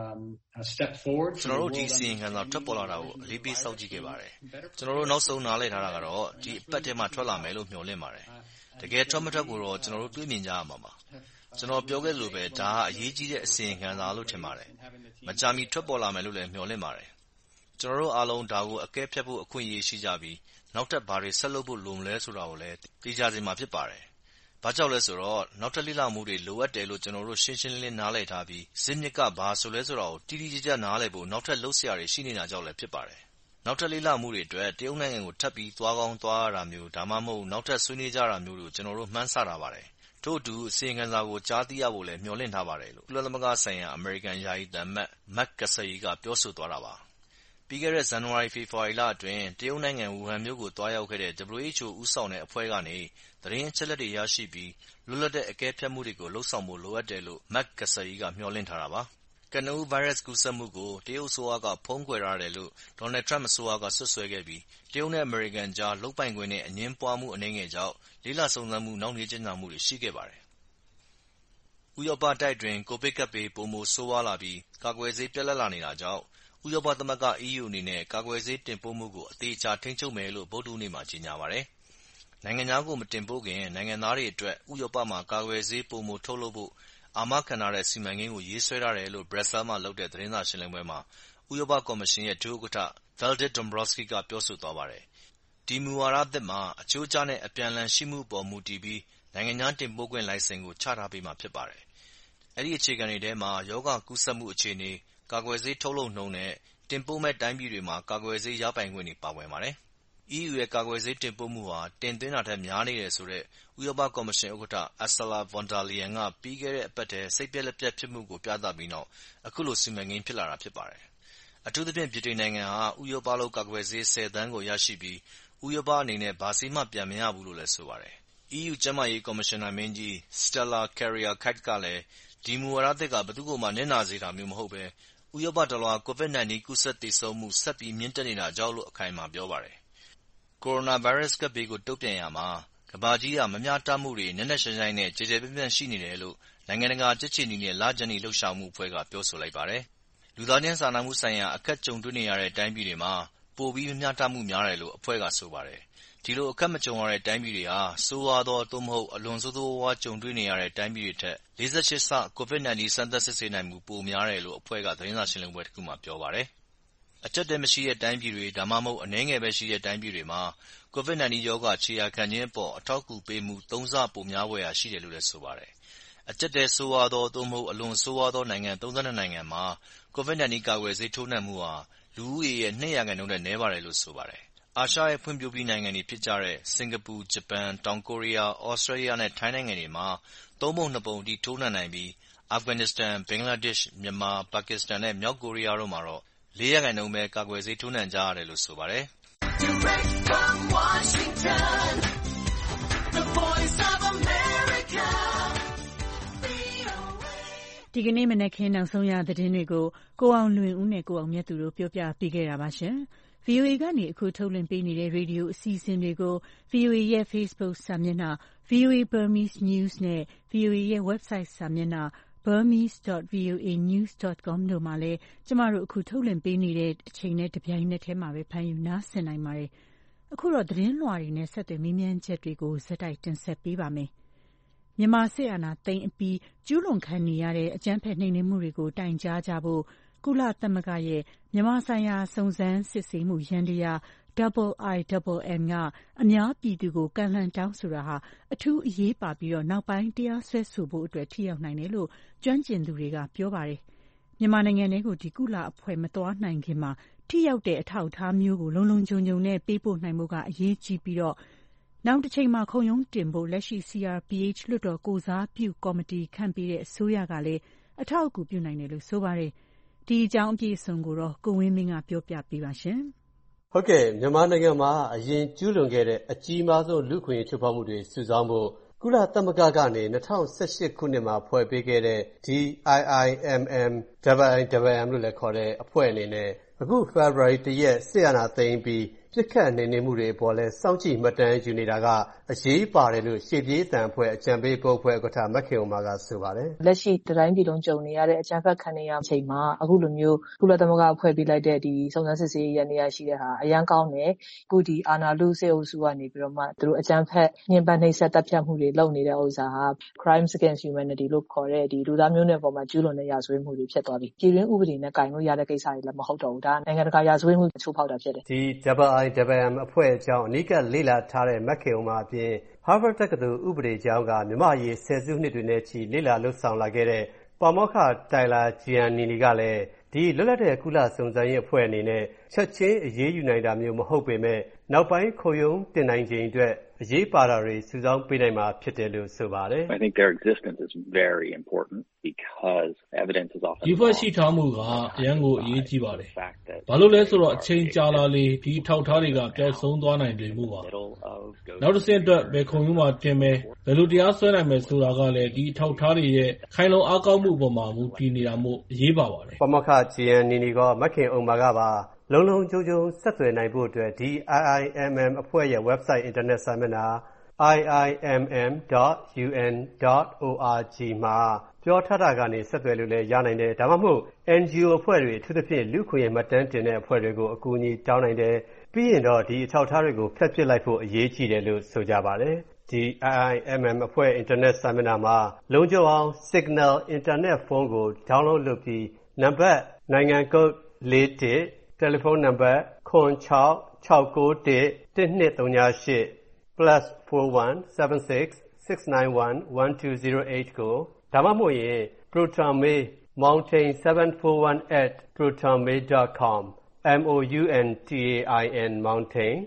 a step forward. ကျွန်တော်တို့ဒီအစီရင်ခံစာထွက်ပေါ်လာတာကိုအလေးပေးစောင့်ကြည့်ခဲ့ပါတယ်။ကျွန်တော်တို့နောက်ဆုံးနားလည်ထားတာကတော့ဒီအပတ်ထဲမှာထွက်လာမယ်လို့မျှော်လင့်ပါတယ်။တကယ်ထွက်မထွက်ကိုတော့ကျွန်တော်တို့တွေးမြင်ကြရမှာပါ။ကျွန်တော်ပြောခဲ့လို့ပဲဒါဟာအရေးကြီးတဲ့အစီရင်ခံစာလို့ထင်ပါတယ်။မကြာမီထွက်ပေါ်လာမယ်လို့လည်းမျှော်လင့်ပါတယ်။ကျွန်တော်တို့အားလုံးဒါကိုအကဲဖြတ်ဖို့အခွင့်အရေးရှိကြပြီးနောက်ထပ်ဘာတွေဆက်လုပ်ဖို့လိုမလဲဆိုတာကိုလည်းသိကြစေမှာဖြစ်ပါတယ်။ဘာကြောင့်လဲဆိုတော့နောက်ထပ်လေ့လာမှုတွေလိုအပ်တယ်လို့ကျွန်တော်တို့ရှင်းရှင်းလင်းလင်းနားလည်ထားပြီးဇစ်မြစ်ကဘာဆိုလဲဆိုတာကိုတိတိကျကျနားလည်ဖို့နောက်ထပ်လုပ်စရာတွေရှိနေတာကြောင့်လည်းဖြစ်ပါတယ်။နောက်ထပ်လေ့လာမှုတွေအတွက်တရုတ်နိုင်ငံကိုထပ်ပြီးသွားကောင်းသွားရတာမျိုးဒါမှမဟုတ်နောက်ထပ်ဆွေးနွေးကြတာမျိုးတွေကိုကျွန်တော်တို့မှန်းဆထားပါတယ်။ထို့အတူအစီရင်ခံစာကိုကြားသိရဖို့လည်းမျှော်လင့်ထားပါတယ်လို့ကုလသမဂ္ဂဆိုင်ရာအမေရိကန်ယာယီသံအမတ် Mark Cassady ကပြောဆိုသွားတာပါ။ပြီးခဲ့တဲ့ဇန်နဝါရီ-ဖေဖော်ဝါရီလအတွင်းတရုတ်နိုင်ငံဝူဟန်မြို့ကိုသွားရောက်ခဲ့တဲ့ WHO ဦးဆောင်တဲ့အဖွဲ့ကနေသတင်းအချက်အလက်တွေရရှိပြီးလွတ်လပ်တဲ့အကဲဖြတ်မှုတွေကိုလုပ်ဆောင်ဖို့လိုအပ်တယ်လို့ Mark Cassady ကမျှော်လင့်ထားတာပါ။ကနဦးဗိုင်းရပ်စ်ကူးစက်မှုကိုတရုတ်အစိုးရကဖုံးကွယ်ထားတယ်လို့ Donald Trump အစိုးရကစွပ်စွဲခဲ့ပြီးတရုတ်နဲ့အမေရိကန်ကြားလုပ်ပိုင်ခွင့်နဲ့အငြင်းပွားမှုအနည်းငယ်ကြောင့်လေ့လာစုံစမ်းမှုနှောင့်နှေးကြန့်ကြာမှုတွေရှိခဲ့ပါတယ်။ဥရောပတိုက်အတွင်းကိုဗစ်ကပ်ဘေးပိုမိုဆိုးဝါးလာပြီးကာကွယ်ဆေးပြတ်လပ်လာနေတာကြောင့်ဥရောပသမဂ္ဂ EU အနေနဲ့ကာကွယ်ဆေးတင်ပို့မှုကိုအသေအချာထိန်းချုပ်မယ်လို့ဗုဒ္ဓဟူးနေ့မှာကြေညာပါတယ်။နိုင်ငံခြားကိုမတင်ပို့ခင်နိုင်ငံသားတွေအတွက်ဥရောပမှာကာကွယ်ဆေးပိုမိုထုတ်လုပ်ဖို့အာမခံထားတဲ့စီမံကိန်းကိုရေးဆွဲထားတယ်လို့ Brussels မှာလုပ်တဲ့သတင်းစာရှင်းလင်းပွဲမှာဥရောပကော်မရှင်ရဲ့ဒုဥက္ကဋ္ဌ Valdis Dombrovskis ကပြောဆိုသွားပါတယ်။ဒီမူဝါဒသစ်မှာအချိုးကျနဲ့အပြန်အလှန်ရှိမှုအပေါ်မူတည်ပြီးနိုင်ငံခြားတင်ပို့ခွင့်လိုင်စင်ကိုချထားပေးမှာဖြစ်ပါတယ်။အဲဒီအခြေခံတွေထဲမှာရောဂါကူးစက်မှုအခြေအနေ၊ကာကွယ်ဆေးထုတ်လုပ်နှုန်းနဲ့တင်ပို့မယ့်တိုင်းပြည်တွေမှာကာကွယ်ဆေးရပိုင်ခွင့်တွေပါဝင်ပါတယ်။ EU ရဲ့ကာကွယ်ဆေးတင်ပို့မှုဟာတင်သွင်းတာထက်များနေတယ်ဆိုတဲ့ဥရောပကော်မရှင်ဥက္ကဋ္ဌ Ursula von der Leyen ကပြီးခဲ့တဲ့အပတ်ထဲစိတ်ပျက်လက်ပျက်ဖြစ်မှုကိုပြသပြီးနောက်အခုလိုစီမံကိန်းဖြစ်လာတာဖြစ်ပါတယ်။အထူးသဖြင့်ဗြိတိန်နိုင်ငံဟာဥရောပလုပ်ကာကွယ်ဆေး10 သန်းကိုရရှိပြီးဥရောပအနေနဲ့ဘာဆေးမှပြန်မရဘူးလို့လည်းဆိုပါတယ်။ EU ကျန်းမာရေးကော်မရှင်နာမင်းကြီး Stella Kyriakides ကလည်းဒီမူဝါဒသစ်ကဘယ်သူ့ကိုမှနစ်နာစေတာမျိုးမဟုတ်ဘဲဥရောပတလွှား COVID-19 ကူးစက်သေဆုံးမှုဆက်ပြီးမြင့်တက်နေတာကြောင့်လို့အခိုင်အမာပြောပါတယ်။ကိုရိုနာဗိုင်းရပ်စ်ကပ်ဘေးကိုတုံ့ပြန်ရာမှာကမ္ဘာကြီးဟာမမျှတမှုတွေနက်နက်ရှိုင်းရှိုင်းနဲ့ကျယ်ကျယ်ပြန့်ပြန့်ရှိနေတယ်လို့နိုင်ငံတကာကြက်ခြေနီနဲ့လခြမ်းနီလှုပ်ရှားမှုအဖွဲ့ကပြောဆိုလိုက်ပါတယ်။လူသားချင်းစာနာမှုဆိုင်ရာအခက်ကြုံတွေ့နေရတဲ့တိုင်းပြည်တွေမှာပိုပြီးမမျှတမှုများတယ်လို့အဖွဲ့ကဆိုပါတယ်။ဒီလိုအခက်မကြုံရတဲ့တိုင်းပြည်တွေဟာဆိုးဝါးသောသို့မဟုတ်အလွန်ဆိုးဆိုးဝါးဝါးကြုံတွေ့နေရတဲ့တိုင်းပြည်တွေထက်48ဆ COVID-19 စမ်းသပ်စစ်ဆေးနိုင်မှုပိုများတယ်လို့အဖွဲ့ကသတင်းစာရှင်းလင်းပွဲတခုမှာပြောပါတယ်။အကျပ်အတည်းမရှိတဲ့တိုင်းပြည်တွေဒါမှမဟုတ်အနည်းငယ်ပဲရှိတဲ့တိုင်းပြည်တွေမှာ COVID-19 ရောဂါခြေရာခံခြင်းအပေါ်အထောက်အကူပေးမှု3 ဆပိုများဖွယ်ရာရှိတယ်လို့လည်းဆိုပါတယ်။အကျပ်အတည်းဆိုးဝါးသောသို့မဟုတ်အလွန်ဆိုးဝါးသောနိုင်ငံ32နိုင်ငံမှာ COVID-19 ကာကွယ်ဆေးထိုးနှံမှုဟာလူဦးရေရဲ့2% ထက်နည်းပါတယ်လို့ဆိုပါတယ်။အာရှရဲ့ဖွံ့ဖြိုးပြီးနိုင်ငံတွေဖြစ်ကြတဲ့စင်ကာပူ၊ဂျပန်၊တောင်ကိုရီးယား၊သြစတြေးလျနဲ့ထိုင်းနိုင်ငံတွေမှာ3 ပုံ 2 ပုံအထိထိုးနှံနိုင်ပြီးအာဖဂန်နစ္စတန်၊ဘင်္ဂလားဒေ့ရှ်၊မြန်မာ၊ပါကစ္စတန်နဲ့မြောက်ကိုရီးယားတို့မှာတော့4% ပဲကာကွယ်ဆေးထိုးနှံကြရတယ်လို့ဆိုပါတယ်။ Direct from Washington, the voice of America, VOA ဒီကနေ့မနက်ခင်းနောက်ဆုံးရသတင်းတွေကိုကိုအောင်လွင်ဦးနဲ့ကိုအောင်မြတ်သူတို့ပြောပြပေးခဲ့တာပါရှင်။ VOA ကနေအခုထုတ်လွှင့်ပေးနေတဲ့ရေဒီယိုအစီအစဉ်တွေကို VOA ရဲ့ Facebook စာမျက်နှာ VOA Burmese News နဲ့ VOA ရဲ့ website စာမျက်နှာ burmese.voanews.com တို့မှာလည်းကျမတို့အခုထုတ်လွှင့်ပေးနေတဲ့အချိန်နဲ့တပြိုင်နက်တည်းမှာပဲဖမ်းယူနားဆင်နိုင်ပါတယ်။အခုတော့သတင်းလွှာတွေနဲ့ဆက်သွယ်မေးမြန်းချက်တွေကိုဇက်တိုက်တင်ဆက်ပေးပါမယ်။မြန်မာစစ်အာဏာသိမ်းအပြီးကျူးလွန်ခံနေရတဲ့အကြမ်းဖက်နှိမ်နင်းမှုတွေကိုတိုင်ကြားကြဖို့ကုလသမဂ္ဂရဲ့မြန်မာဆိုင်ရာစုံစမ်းစစ်ဆေးမှုယန္တရားIIMM ကအများပြည်သူကိုကန့်လန့်တောင်းဆိုတာဟာအထူးအရေးပါပြီးနောက်ပိုင်းတရားစွဲဆိုဖို့အတွက်ထိရောက်နိုင်တယ်လို့ကျွမ်းကျင်သူတွေကပြောပါတယ်။မြန်မာနိုင်ငံထဲကိုဒီကုလအဖွဲ့မသွားနိုင်ခင်မှာထိရောက်တဲ့အထောက်အထားမျိုးကိုလုံလုံခြုံခြုံနဲ့ပေးပို့နိုင်ဖို့ကအရေးကြီးပြီးနောက်တစ်ချိန်မှာခုံရုံးတင်ဖို့လက်ရှိ CRPH လွှတ်တော်ကိုစားပြုကော်မတီခန့်ပေးတဲ့အစိုးရကလည်းအထောက်အကူပြုနိုင်တယ်လို့ဆိုပါတယ်။ဒီအကြောင်းအပြည့်အစုံကိုတော့ကိုဝင်းမင်းကပြောပြပေးပါရှင်။ဟုတ်ကဲ့မြန်မာနိုင်ငံမှာအရင်ကျူးလွန်ခဲ့တဲ့အကြီးမားဆုံးလူ့အခွင့်အရေးချိုးဖောက်မှုတွေစုဆောင်းဖို့ကုကုလသမဂ္ဂကနေ2018ခုနှစ်မှာဖွဲ့ပေးခဲ့တဲ့ IIMM လို့လည်းခေါ်တဲ့အဖွဲ့အနေနဲ့အခု February 1 ရက်စစ်အာဏာသိမ်းပြီးပြစ်ခတ်နှိမ်နင်းမှုတွေအပေါ်လဲစောင့်ကြည့်မှတ်တမ်းယူနေတာကအရေးပါတယ်လို့ရှေ့ပြေးအသံအဖွဲ့အကြံပေးပုဂ္ဂိုလ်အဖွဲ့ဥက္ကဋ္ဌမခင်ဥမ္မာကဆိုပါတယ်လက်ရှိတိုင်းပြည်လုံးကြုံနေရတဲ့အကြမ်းဖက်ခံနေရတဲ့အချိန်မှာအခုလိုမျိုးကုလသမဂ္ဂအဖွဲ့ပေးလိုက်တဲ့ဒီစုံစမ်းစစ်ဆေးရေးနေရာရှိတဲ့ဟာအရန်ကောင်းတယ်အခုဒီအာဏာလုစစ်အုပ်စုကနေပြီးတော့မှသူတို့အကြမ်းဖက်ညှဉ်းပန်းနှိပ်စက်တပ်ဖြတ်မှုတွေလုပ်နေတဲ့ဥစ္စာဟာ crimes against humanity လို့ခေါ်တဲ့ဒီလူသားမျိုးနွယ်ပေါ်မှာကျူးလွန်တဲ့ရာဇဝတ်မှုတွေဖြစ်သွားပြီပြည်တွင်းဥပဒေနဲ့ကင်လို့ရတဲ့ကိစ္စတွေလည်းမဟုတ်တော့ဘူးဒါနိုင်ငံတကာရာဇဝတ်မှုချိုးဖောက်တာဖြစ်တယ်ဒီ IIMM အဖွဲ့အကြောင်းအနီးကပ်လေ့လာထားတဲ့မခင်ဥမ္မာအပြင် Harvard တက္ကသိုလ်ဥပဒေကျောင်းကမြန်မာ့ရေးဆယ်စုနှစ်တွေနဲ့ချီလေ့လာလှုပ်ဆောင်လာခဲ့တဲ့ပါမောက္ခတိုင်လာဂျီယန်နီနီကလည်းဒီလွတ်လပ်တဲ့ကုလစုံစမ်းရေးအဖွဲ့အနေနဲ့ချက်ချင်းအရေးယူနိုင်တာမျိုးမဟုတ်ပေမဲ့နောက်ပိုင်းခုံရုံးတင်နိုင်ခြင်းအတွက်အရေးပါတာတွေစုဆောင်းပေးနိုင်မှာဖြစ်တယ်လို့ဆိုပါတယ် I think their existence is very important because evidence is often ဒီဖွဲ့ရှိထားမှုကအရန်ကိုအရေးကြီးပါတယ်။ဘာလို့လဲဆိုတော့အချိန်ကြာလာလေဒီထောက်ထားတွေကပျောက်ဆုံးသွားနိုင်တယ်မှုပါ။နောက်တစ်ဆင့်အတွက်ဘယ်ခုံရုံးမှာတင်မယ်ဘယ်လိုတရားစွဲနိုင်မယ်ဆိုတာကလည်းဒီထောက်ထားတွေရဲ့ခိုင်လုံအားကောင်းမှုပေါ်မှာမူတည်နေတာမို့အရေးပါပါတယ်။ပါမောက္ခဂျီယန်နီနီကမခင်ဥမ္မာကပါလုံလုံခြုံခြုံဆက်သွယ်နိုင်ဖို့အတွက်ဒီ IIMM အဖွဲ့ရဲ့ website internet စာမျက်နှာ iimm.un.org မှာပြောထားတာကနေဆက်သွယ်လို့လည်းရနိုင်တယ်ဒါမှမဟုတ် NGO အဖွဲ့တွေအထူးသဖြင့်လူခွင့်ရေးမှတ်တမ်းတင်တဲ့အဖွဲ့တွေကိုအကူအညီတောင်းနိုင်တယ်ပြီးရင်တော့ဒီအထောက်အထားတွေကိုဖျက်ပစ်လိုက်ဖို့အရေးကြီးတယ်လို့ဆိုကြပါတယ်ဒီ IIMM အဖွဲ့ internet စာမျက်နှာမှာလုံခြုံအောင် Signal internet phone ကို download လုပ်ပြီးနံပါတ်နိုင်ငံကုတ်41တယ်လီဖုန်းနံပါတ်0669111238 +417669111208 ကိုဒါမှမဟုတ်ရင် ProtonMail mountain741@protonmail.com mountain mountain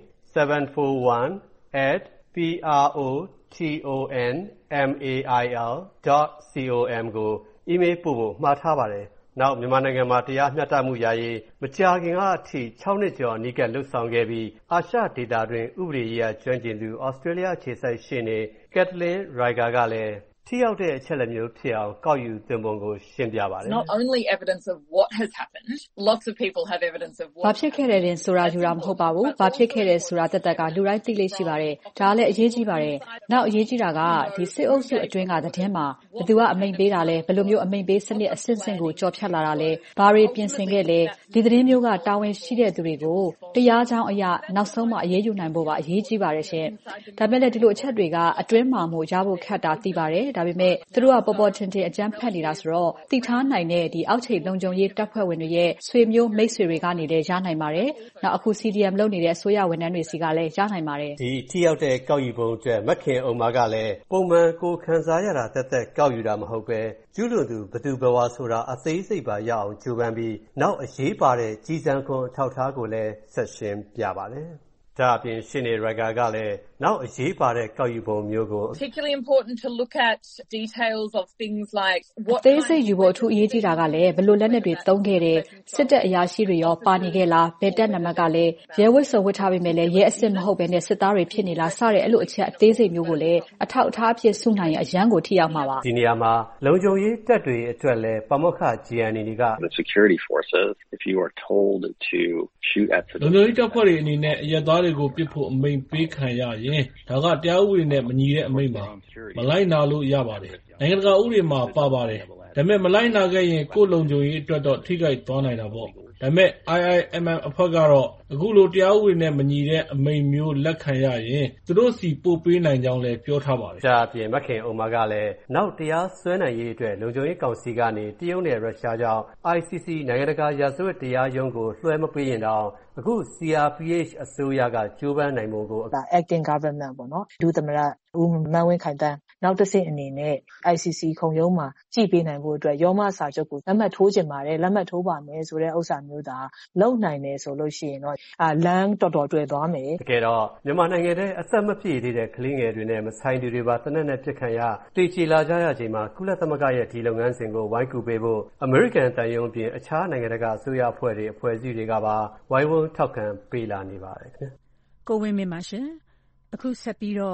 741@protonmail.com ကိုအီးမေးလ်ပို့ဖို့မှာထားပါတယ်နောက်မြန်မာနိုင်ငံမှာတရားမျှတမှုရရေးမကြာခင်ကအထိ6နှစ်ကျော်အနီးကပ်လှုပ်ဆောင်ခဲ့ပြီးအာရှဒေသတွင်ဥပဒေရေးရာကျွမ်းကျင်သူဩစတြေးလျခြေစိုက်ရှေ့နေကက်တလင်းရိုက်ဂါကလည်းထိရောက်တဲ့အချက်လက်မျိုးဖြစ်အောင်ကောက်ယူသင်ပုံကိုရှင်းပြပါတယ် Not only evidence of what has happened lots of people have evidence of what ဘာဖြစ်ခဲ့တယ်တင်ဆိုတာယူတာမဟုတ်ပါဘူးဘာဖြစ်ခဲ့တယ်ဆိုတာတသက်ကလူတိုင်းသိလေးရှိပါတယ်ဒါလည်းအရေးကြီးပါတယ်နောက်အရေးကြီးတာကဒီစစ်အုပ်စုအတွင်းကသတင်းမှာဘယ်သူကအမိန့်ပေးတာလဲဘယ်လိုမျိုးအမိန့်ပေးစနစ်အဆင့်ဆင့်ကိုကြော်ဖြတ်လာတာလဲဘာတွေပြင်ဆင်ခဲ့လဲဒီသတင်းမျိုးကတာဝန်ရှိတဲ့သူတွေကိုတရားကြောင်းအရာနောက်ဆုံးမှအရေးယူနိုင်ဖို့ပါအရေးကြီးပါတယ်ရှင်ဒါပေမဲ့ဒီလိုအချက်တွေကအတွင်းမှာမို့ရဖို့ခက်တာသိပါတယ်ဒါပေမဲ့သူတို့ကပေါ်ပေါ်ထင်ထင်အကြမ်းဖက်နေတာဆိုတော့တိထားနိုင်တဲ့ဒီအောက်ခြေလုံခြုံရေးတပ်ဖွဲ့ဝင်တွေရဲ့ဆွေမျိုးမိတ်ဆွေတွေကနေလည်းရနိုင်ပါတယ်နောက်အခု CDM လုပ်နေတဲ့အစိုးရဝန်ထမ်းတွေစီကလည်းရနိုင်ပါတယ်ဒီထိရောက်တဲ့ကောက်ယူပုံအတွက်မခင်ဥမ္မာကလည်းပုံမှန်ကိုခံစားရတာသက်ကောက်ယူတာမဟုတ်ပဲကျူးလွန်သူဘသူဘဝဆိုတာအသေးစိတ်ပါရအောင်ကြိုးပမ်းပြီးနောက်အရေးပါတဲ့ကြီးစံခွန်ထောက်ထားကိုလည်းဆက်ရှင်းပြပါတယ်ဒါအပြင်ရှင်းနေရဂါကလည်းနောက်အရေးပါတဲ့ကောက်ယူပုံမျိုးကို particularly important to look at details of things like what သေးစိတ်ယူဖို့အထူးအရေးကြီးတာကလည်းဘယ်လိုလက်နက်တွေသုံးခဲ့တယ်စစ်တပ်အရာရှိတွေရောပါနေခဲ့လားဘယ်တပ်နံပါတ်ကလည်းရဲဝတ်စုံဝတ်ထားပေမဲ့လည်းရဲအစစ်မဟုတ်ဘဲနဲ့စစ်သားတွေဖြစ်နေလားစတဲ့အဲ့လိုအချက်အသေးစိတ်မျိုးကိုလည်းအထောက်အထားအဖြစ်စုနိုင်ရင်အရန်ကိုထိရောက်မှာပါဒီနေရာမှာလုံခြုံရေးတပ်တွေအတွက်လည်းပါမောက္ခဂျီယန်နီနီက The security forces if you are told to shoot at လုံခြုံရေးတပ်ဖွဲ့တွေအနေနဲ့အရက်သားတွေကိုပစ်ဖို့အမိန့်ပေးခံရရင်ဒါကတရားဥပဒေနဲ့မညီတဲ့အမိန့်ပါမလိုက်နာလို့ရပါတယ်နိုင်ငံတကာဥပဒေမှာပါပါတယ်ဒါပေမဲ့မလိုက်နာခဲ့ရင်ကိုယ်လုံခြုံရေးအတွက်တော့ထိခိုက်သွားနိုင်တာပေါ့ဒါပေမဲ့ IIMM အဖွဲ့ကတော့အခုလိုတရားဥပဒေနဲ့မညီတဲ့အမိန့်မျိုးလက်ခံရရင်သူတို့စီပို့ပေးနိုင်ကြောင်းလည်းပြောထားပါတယ်။ဒါအပြင်မခင်ဥမ္မာကလည်းနောက်တရားစွဲနိုင်ရေးအတွက်လုံခြုံရေးကောင်စီကနေတရုတ်နဲ့ရုရှားကြောင့် ICC နိုင်ငံတကာရာဇဝတ်တရားရုံးကိုလွှဲမပေးရင်တော့အခု CRPH အစိုးရကကြိုးပမ်းနိုင်မှုကို acting government ပေါ့နော်ဒုသမ္မတဦးမန်းဝင်းခိုင်တန်းနောက်တစ်ဆင့်အနေနဲ့ ICC ခုံရုံးမှာကြည့်ပေးနိုင်ဖို့အတွက်ရောမစာချုပ်ကိုလက်မှတ်ထိုးချင်ပါတယ်လက်မှတ်ထိုးပါမယ်ဆိုတဲ့ဥစ္စာမျိုးသာလုံနိုင်တယ်ဆိုလို့ရှိရင်တော့လမ်းတော်တော်တွေ့သွားမယ်တကယ်တော့မြန်မာနိုင်ငံထဲအသက်မပြည့်သေးတဲ့ကလေးငယ်တွေနဲ့မဆိုင်သူတွေပါတနက်နဲ့ပြစ်ခံရတေချီလာကြရချိန်မှာကုလသမဂ္ဂရဲ့ဒီလုပ်ငန်းစဉ်ကိုဝိုင်းကူပေးဖို့အမေရိကန်တန်ယုံပြင်အခြားနိုင်ငံတကာအစိုးရအဖွဲ့တွေအဖွဲ့အစည်းတွေကပါဝိုင်းဝန်းထောက်ခံပေးလာနေပါတယ်ခင်ဗျကိုဝင်းမင်းပါရှင်အခုဆက်ပြီးတော့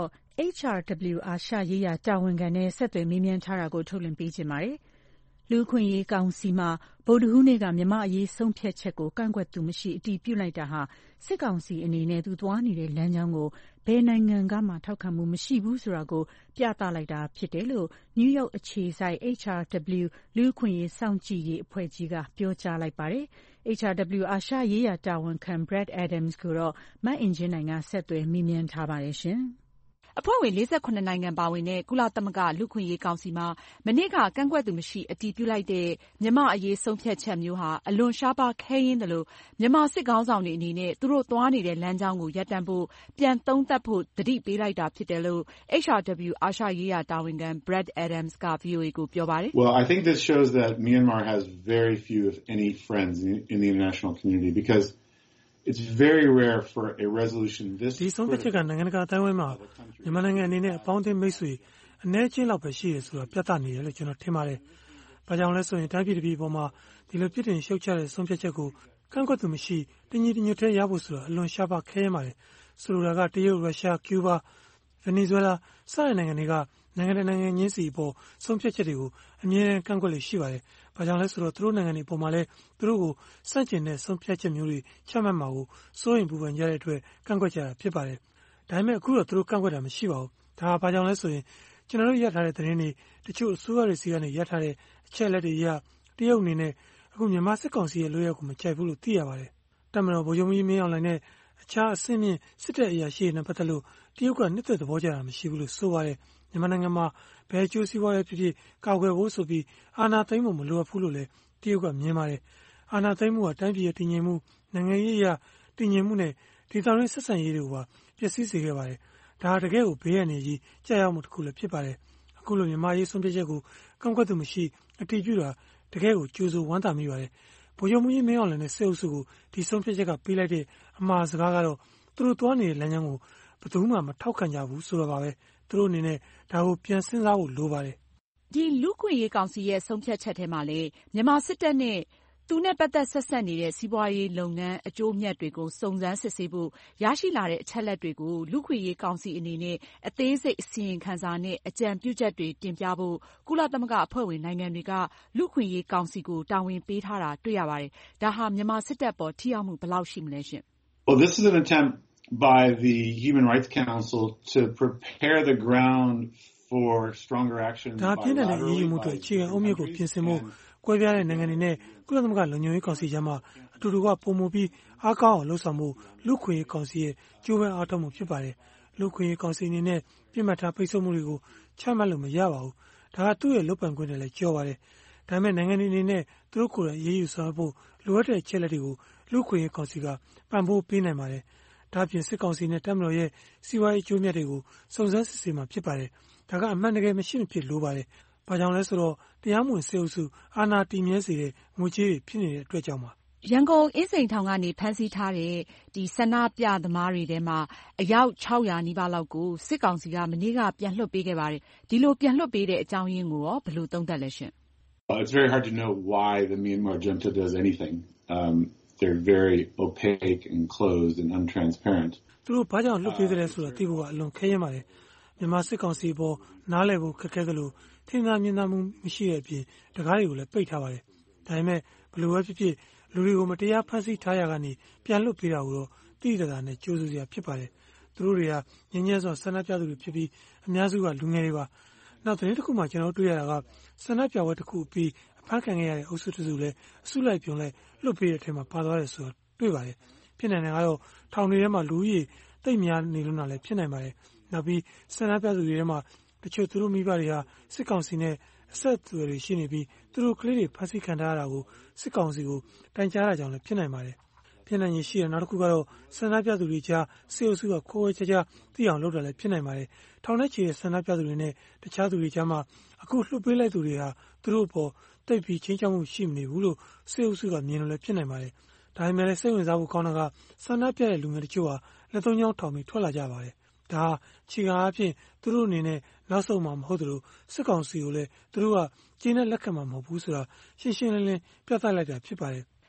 HRW အာရှရေးရာတာဝန်ခံနဲ့ဆက်သွယ်မေးမြန်းထားတာကိုထုတ်လွှင့်ပေးချင်ပါတယ်။လူ့အခွင့်အရေးကောင်စီမှာဗုဒ္ဓဟူးနေ့ကမြန်မာ့အရေးဆုံးဖြတ်ချက်ကိုကန့်ကွက်သူမရှိအတည်ပြုလိုက်တာဟာစစ်ကောင်စီအနေနဲ့သူသွားနေတဲ့လမ်းကြောင်းကိုဘယ်နိုင်ငံကမှထောက်ခံမှုမရှိဘူးဆိုတာကိုပြသလိုက်တာဖြစ်တယ်လို့နယူးယောက်အခြေစိုက် HRW လူ့အခွင့်အရေးစောင့်ကြည့်ရေးအဖွဲ့ကြီးကပြောကြားလိုက်ပါတယ်။ HRW အာရှရေးရာတာဝန်ခံ Brad Adams ကိုတော့မအင်ကြင်းနိုင်ကဆက်သွယ်မေးမြန်းထားပါတယ်ရှင်။ အဖွဲ့ဝင်48နိုင်ငံပါဝင်တဲ့ကုလသမဂ္ဂလူ့အခွင့်အရေးကောင်စီမှာမနေ့ကကန့်ကွက်သူမရှိအတည်ပြုလိုက်တဲ့မြန်မာ့အရေးဆုံးဖြတ်ချက်မျိုးဟာအလွန်ရှားပါးခဲယဉ်းသလိုမြန်မာစစ်ခေါင်းဆောင်တွေအနေနဲ့သူတို့သွားနေတဲ့လမ်းကြောင်းကိုရပ်တန့်ဖို့ပြန်သုံးသပ်ဖို့သတိပေးလိုက်တာဖြစ်တယ်လို့ HRW အာရှရေးရာတာဝန်ခံ Brad Adams က VOA ကိုပြောပါတယ်။ Well, I think this shows that Myanmar has very few, if any, friends in the international community because it's very rare for a resolution this ဒီဆုံးဖြတ်ချက်ကနိုင်ငံတကာအတိုင်းအဝိုင်းမှာမြန်မာနိုင်ငံအနေနဲ့အပေါင်းအသင်းမိတ်ဆွေအနည်းချင်းလောက်ပဲရှိရဆိုတာပြသနေတယ်လို့ကျွန်တော်ထင်ပါတယ်။ဘာကြောင့်လဲဆိုရင်တိုင်းပြည်တစ်ပြည်ပေါ်မှာဒီလိုပြစ်တင်ရှုတ်ချတဲ့ဆုံးဖြတ်ချက်ကိုကန့်ကွက်သူမရှိတညီတညွတ်တည်းရဖို့ဆိုတာအလွန်ရှားပါးခဲယဉ်းပါတယ်။ဆိုလိုတာကတရုတ်ရုရှားကျူးဘားဗင်နီဇွဲလားစတဲ့နိုင်ငံတွေကနိုင်ငံတကာနိုင်ငံချင်းစီအပေါ်ဆုံးဖြတ်ချက်တွေကိုအမြဲတမ်းကန့်ကွက်လို့ရှိပါတယ်။ဘာကြောင့်လဲဆိုတော့သူတို့နိုင်ငံတွေအပေါ်မှာလည်းသူတို့ကိုစန့်ကျင်တဲ့ဆုံးဖြတ်ချက်မျိုးတွေချမှတ်မှာကိုစိုးရိမ်ပူပန်ကြတဲ့အတွက်ကန့်ကွက်ကြတာဖြစ်ပါတယ်။ဒါပေမဲ့အခုတော့သူတို့ကန့်ကွက်တာမရှိပါဘူး။ဒါဘာကြောင့်လဲဆိုရင်ကျွန်တော်တို့ရထားတဲ့သတင်းတွေတချို့အစိုးရတွေစီကနေရထားတဲ့အချက်လက်တွေအရတရုတ်အနေနဲ့အခုမြန်မာစစ်ကောင်စီရဲ့လုပ်ရက်ကိုမကြိုက်ဘူးလို့သိရပါတယ်။တမန်တော်ဗိုလ်ချုပ်ကြီးမင်းအောင်လှိုင်နဲ့အခြားအဆင့်မြင့်စစ်တပ်အရာရှိတွေနဲ့ပတ်သက်လို့တရုတ်ကနှစ်သက်သဘောကျတာမရှိဘူးလို့ဆိုပါတယ်။မြန်မာနိုင်ငံမှာဘယ်အကျိုးစီးပွားရေးဖြစ်ဖြစ်ကာကွယ်ဖို့ဆိုပြီးအာဏာသိမ်းဖို့မလိုအပ်ဘူးလို့လည်းတရုတ်ကမြင်ပါတယ်။အာဏာသိမ်းမှုကတိုင်းပြည်ရဲ့တည်ငြိမ်မှုနိုင်ငံရေးအရတည်ငြိမ်မှုနဲ့ဒေသတွင်းဆက်ဆံရေးတွေကိုပါပျက်စီးစေခဲ့ပါတယ်။ဒါတကယ်ကိုဘေးရန်နေကြီးကြာရောက်မှုတစ်ခုလည်းဖြစ်ပါတယ်။အခုလိုမြန်မာရေးဆုံးဖြတ်ချက်ကိုကန့်ကွက်သူမရှိအတည်ပြုတာတကယ်ကိုကြိုးစိုးဝမ်းသာမိပါတယ်။ဗိုလ်ချုပ်မှုကြီးမင်းအောင်လှိုင်နဲ့စစ်အုပ်စုကိုဒီဆုံးဖြတ်ချက်ကပေးလိုက်တဲ့အမှားစကားကတော့သူတို့သွားနေတဲ့လမ်းကြောင်းကိုဘယ်သူမှမထောက်ခံကြဘူးဆိုတော့ပါပဲ။သူတို့အနေနဲ့ဒါကိုပြန်စဉ်းစားဖို့လိုပါတယ်။ဒီလူ့ခွင့်ရေးကောင်စီရဲ့ဆုံးဖြတ်ချက်ထဲမှာလည်းမြန်မာစစ်တပ်နဲ့သူနဲ့ပတ်သက်ဆက်စပ်နေတဲ့စီးပွားရေးလုပ်ငန်းအကျိုးမြတ်တွေကိုစုံစမ်းစစ်ဆေးဖို့ရရှိလာတဲ့အချက်လက်တွေကိုလူ့ခွင့်ရေးကောင်စီအနေနဲ့အသေးစိတ်အစီရင်ခံစာနဲ့အကြံပြုချက်တွေတင်ပြဖို့ကုလသမဂ္ဂအဖွဲ့ဝင်နိုင်ငံတွေကလူ့ခွင့်ရေးကောင်စီကိုတာဝန်ပေးထားတာတွေ့ရပါတယ်။ဒါဟာမြန်မာစစ်တပ်ပေါ်ထိရောက်မှုဘယ်လောက်ရှိမလဲရှင့်။ Well, this is an attempt by the Human Rights Council to prepare the ground for stronger action. ဒါပြင်းထန်တဲ့ရေးယူမှုတွေအခြေခံအုတ်မြစ်ကိုပြင်ဆင်ဖို့ကွဲပြားတဲ့နိုင်ငံတွေနဲ့ကုလသမဂ္ဂလုံခြုံရေးကောင်စီကြားမှာအတူတူကပုံမှုပြီးအားကောင်းအောင်လှုပ်ဆောင်မှုလူ့ခွင့်ရေးကောင်စီရဲ့ကြိုးပမ်းအားထုတ်မှုဖြစ်ပါတယ်။လူ့ခွင့်ရေးကောင်စီအနေနဲ့ပြစ်မှတ်ထားပိတ်ဆို့မှုတွေကိုချမှတ်လို့မရပါဘူး။ဒါကသူ့ရဲ့လုပ်ပိုင်ခွင့်တွေလည်းကျော်ပါတယ်။ဒါပေမဲ့နိုင်ငံတွေအနေနဲ့သူတို့ကိုယ်တိုင်ရေးယူဆောင်ဖို့လိုအပ်တဲ့အချက်လက်တွေကိုလူ့ခွင့်ရေးကောင်စီကပံ့ပိုးပေးနိုင်ပါတယ်။ဒါပြင်စစ်ကောင်စီနဲ့တပ်မတော်ရဲ့စီးပွားရေးအကျိုးမြတ်တွေကိုစုံစမ်းစစ်ဆေးမှာဖြစ်ပါတယ်။ဒါကအမှန်တကယ်မရှိမဖြစ်လိုပါတယ်။ဘာကြောင့်လဲဆိုတော့တရားမဝင်စစ်အုပ်စုအာဏာတည်မြဲစေတဲ့ငွေကြေးတွေဖြစ်နေတဲ့အတွက်ကြောင့်ပါ။ရန်ကုန်အင်းစိန်ထောင်ကနေဖမ်းဆီးထားတဲ့ဒီဆန္ဒပြသမားတွေထဲမှာအယောက်600နီးပါးလောက်ကိုစစ်ကောင်စီကမနေ့ကပြန်လွှတ်ပေးခဲ့ပါတယ်။ဒီလိုပြန်လွှတ်ပေးတဲ့အကြောင်းရင်းကိုရောဘယ်လိုသုံးသပ်လဲရှင်။ It's very hard to know why the Myanmar junta does anything. They're very opaque and closed and untransparent. သူတို့ဘာကြောင့်လွှတ်ပေးတယ်ဆိုတာသိဖို့ကအလွန်ခဲယဉ်းပါတယ်။မြန်မာစစ်ကောင်စီပေါ်နားလည်ဖို့ခက်ခဲသလိုထင်သာမြင်သာမှုမရှိတဲ့အပြင်တကားတွေကိုလည်းပိတ်ထားပါတယ်။ဒါပေမဲ့ဘယ်လိုပဲဖြစ်ဖြစ်လူတွေကိုမတရားဖမ်းဆီးထားရကနေပြန်လွှတ်ပေးတာကိုတော့တိတိကျကျနဲ့ကြိုးစိုးစရာဖြစ်ပါတယ်။သူတို့တွေကငြင်းငြင်းစွာဆန္ဒပြသူတွေဖြစ်ပြီးအများစုကလူငယ်တွေပါ။နောက်သတင်းတစ်ခုမှကျွန်တော်တွေ့ရတာကဆန္ဒပြပွဲတစ်ခုပြီးအဖမ်းခံခဲ့ရတဲ့အုပ်စုတစ်စုလည်းအစုလိုက်ပြုံလိုက်လွှတ်ပေးတဲ့အထက်မှာပါသွားတယ်ဆိုတော့တွေ့ပါတယ်။ဖြစ်နိုင်တယ်ကတော့ထောင်တွေထဲမှာလူကြီးတိတ်များနေလို့လည်းဖြစ်နိုင်ပါတယ်။နောက်ပြီးဆန္ဒပြသူတွေထဲမှာတချို့သူတို့မိဘတွေဟာစစ်ကောင်စီနဲ့အဆက်အသွယ်တွေရှိနေပြီးသူတို့ကလေးတွေဖမ်းဆီးခံထားရတာကိုစစ်ကောင်စီကိုတိုင်ကြားတာကြောင့်လည်းဖြစ်နိုင်ပါတယ်။ဖြစ်နိုင်ရရှိတဲ့နောက်တစ်ခုကတော့ဆန္ဒပြသူတွေကြားစစ်အုပ်စုကခိုးဝဲချာသိအောင်လုပ်တာလည်းဖြစ်နိုင်ပါတယ်။ထောင်ထဲချီတဲ့ဆန္ဒပြသူတွေနဲ့တခြားသူတွေကြားမှာအခုလှုပ်ပေးလိုက်သူတွေဟာသူတို့အပေါ်တိတ်ပြီးချင်းချောက်မှုရှိမနေဘူးလို့စစ်အုပ်စုကမြင်လို့လည်းဖြစ်နိုင်ပါတယ်။ဒါပေမဲ့လည်းစိတ်ဝင်စားဖို့ကောင်းတာကဆန္ဒပြတဲ့လူငယ်တချို့ဟာလက်သုံးချောင်းထောင်ပြီးထွက်လာကြပါတယ်။ဒါခြေကားအဖြစ်သူတို့အနေနဲ့နောက်ဆုံးမှမဟုတ်သလိုစစ်ကောင်စီကိုလည်းသူတို့ကကျေနပ်လက်ခံမှာမဟုတ်ဘူးဆိုတာရှင်းရှင်းလင်းလင်းပြသလိုက်တာဖြစ်ပါတယ်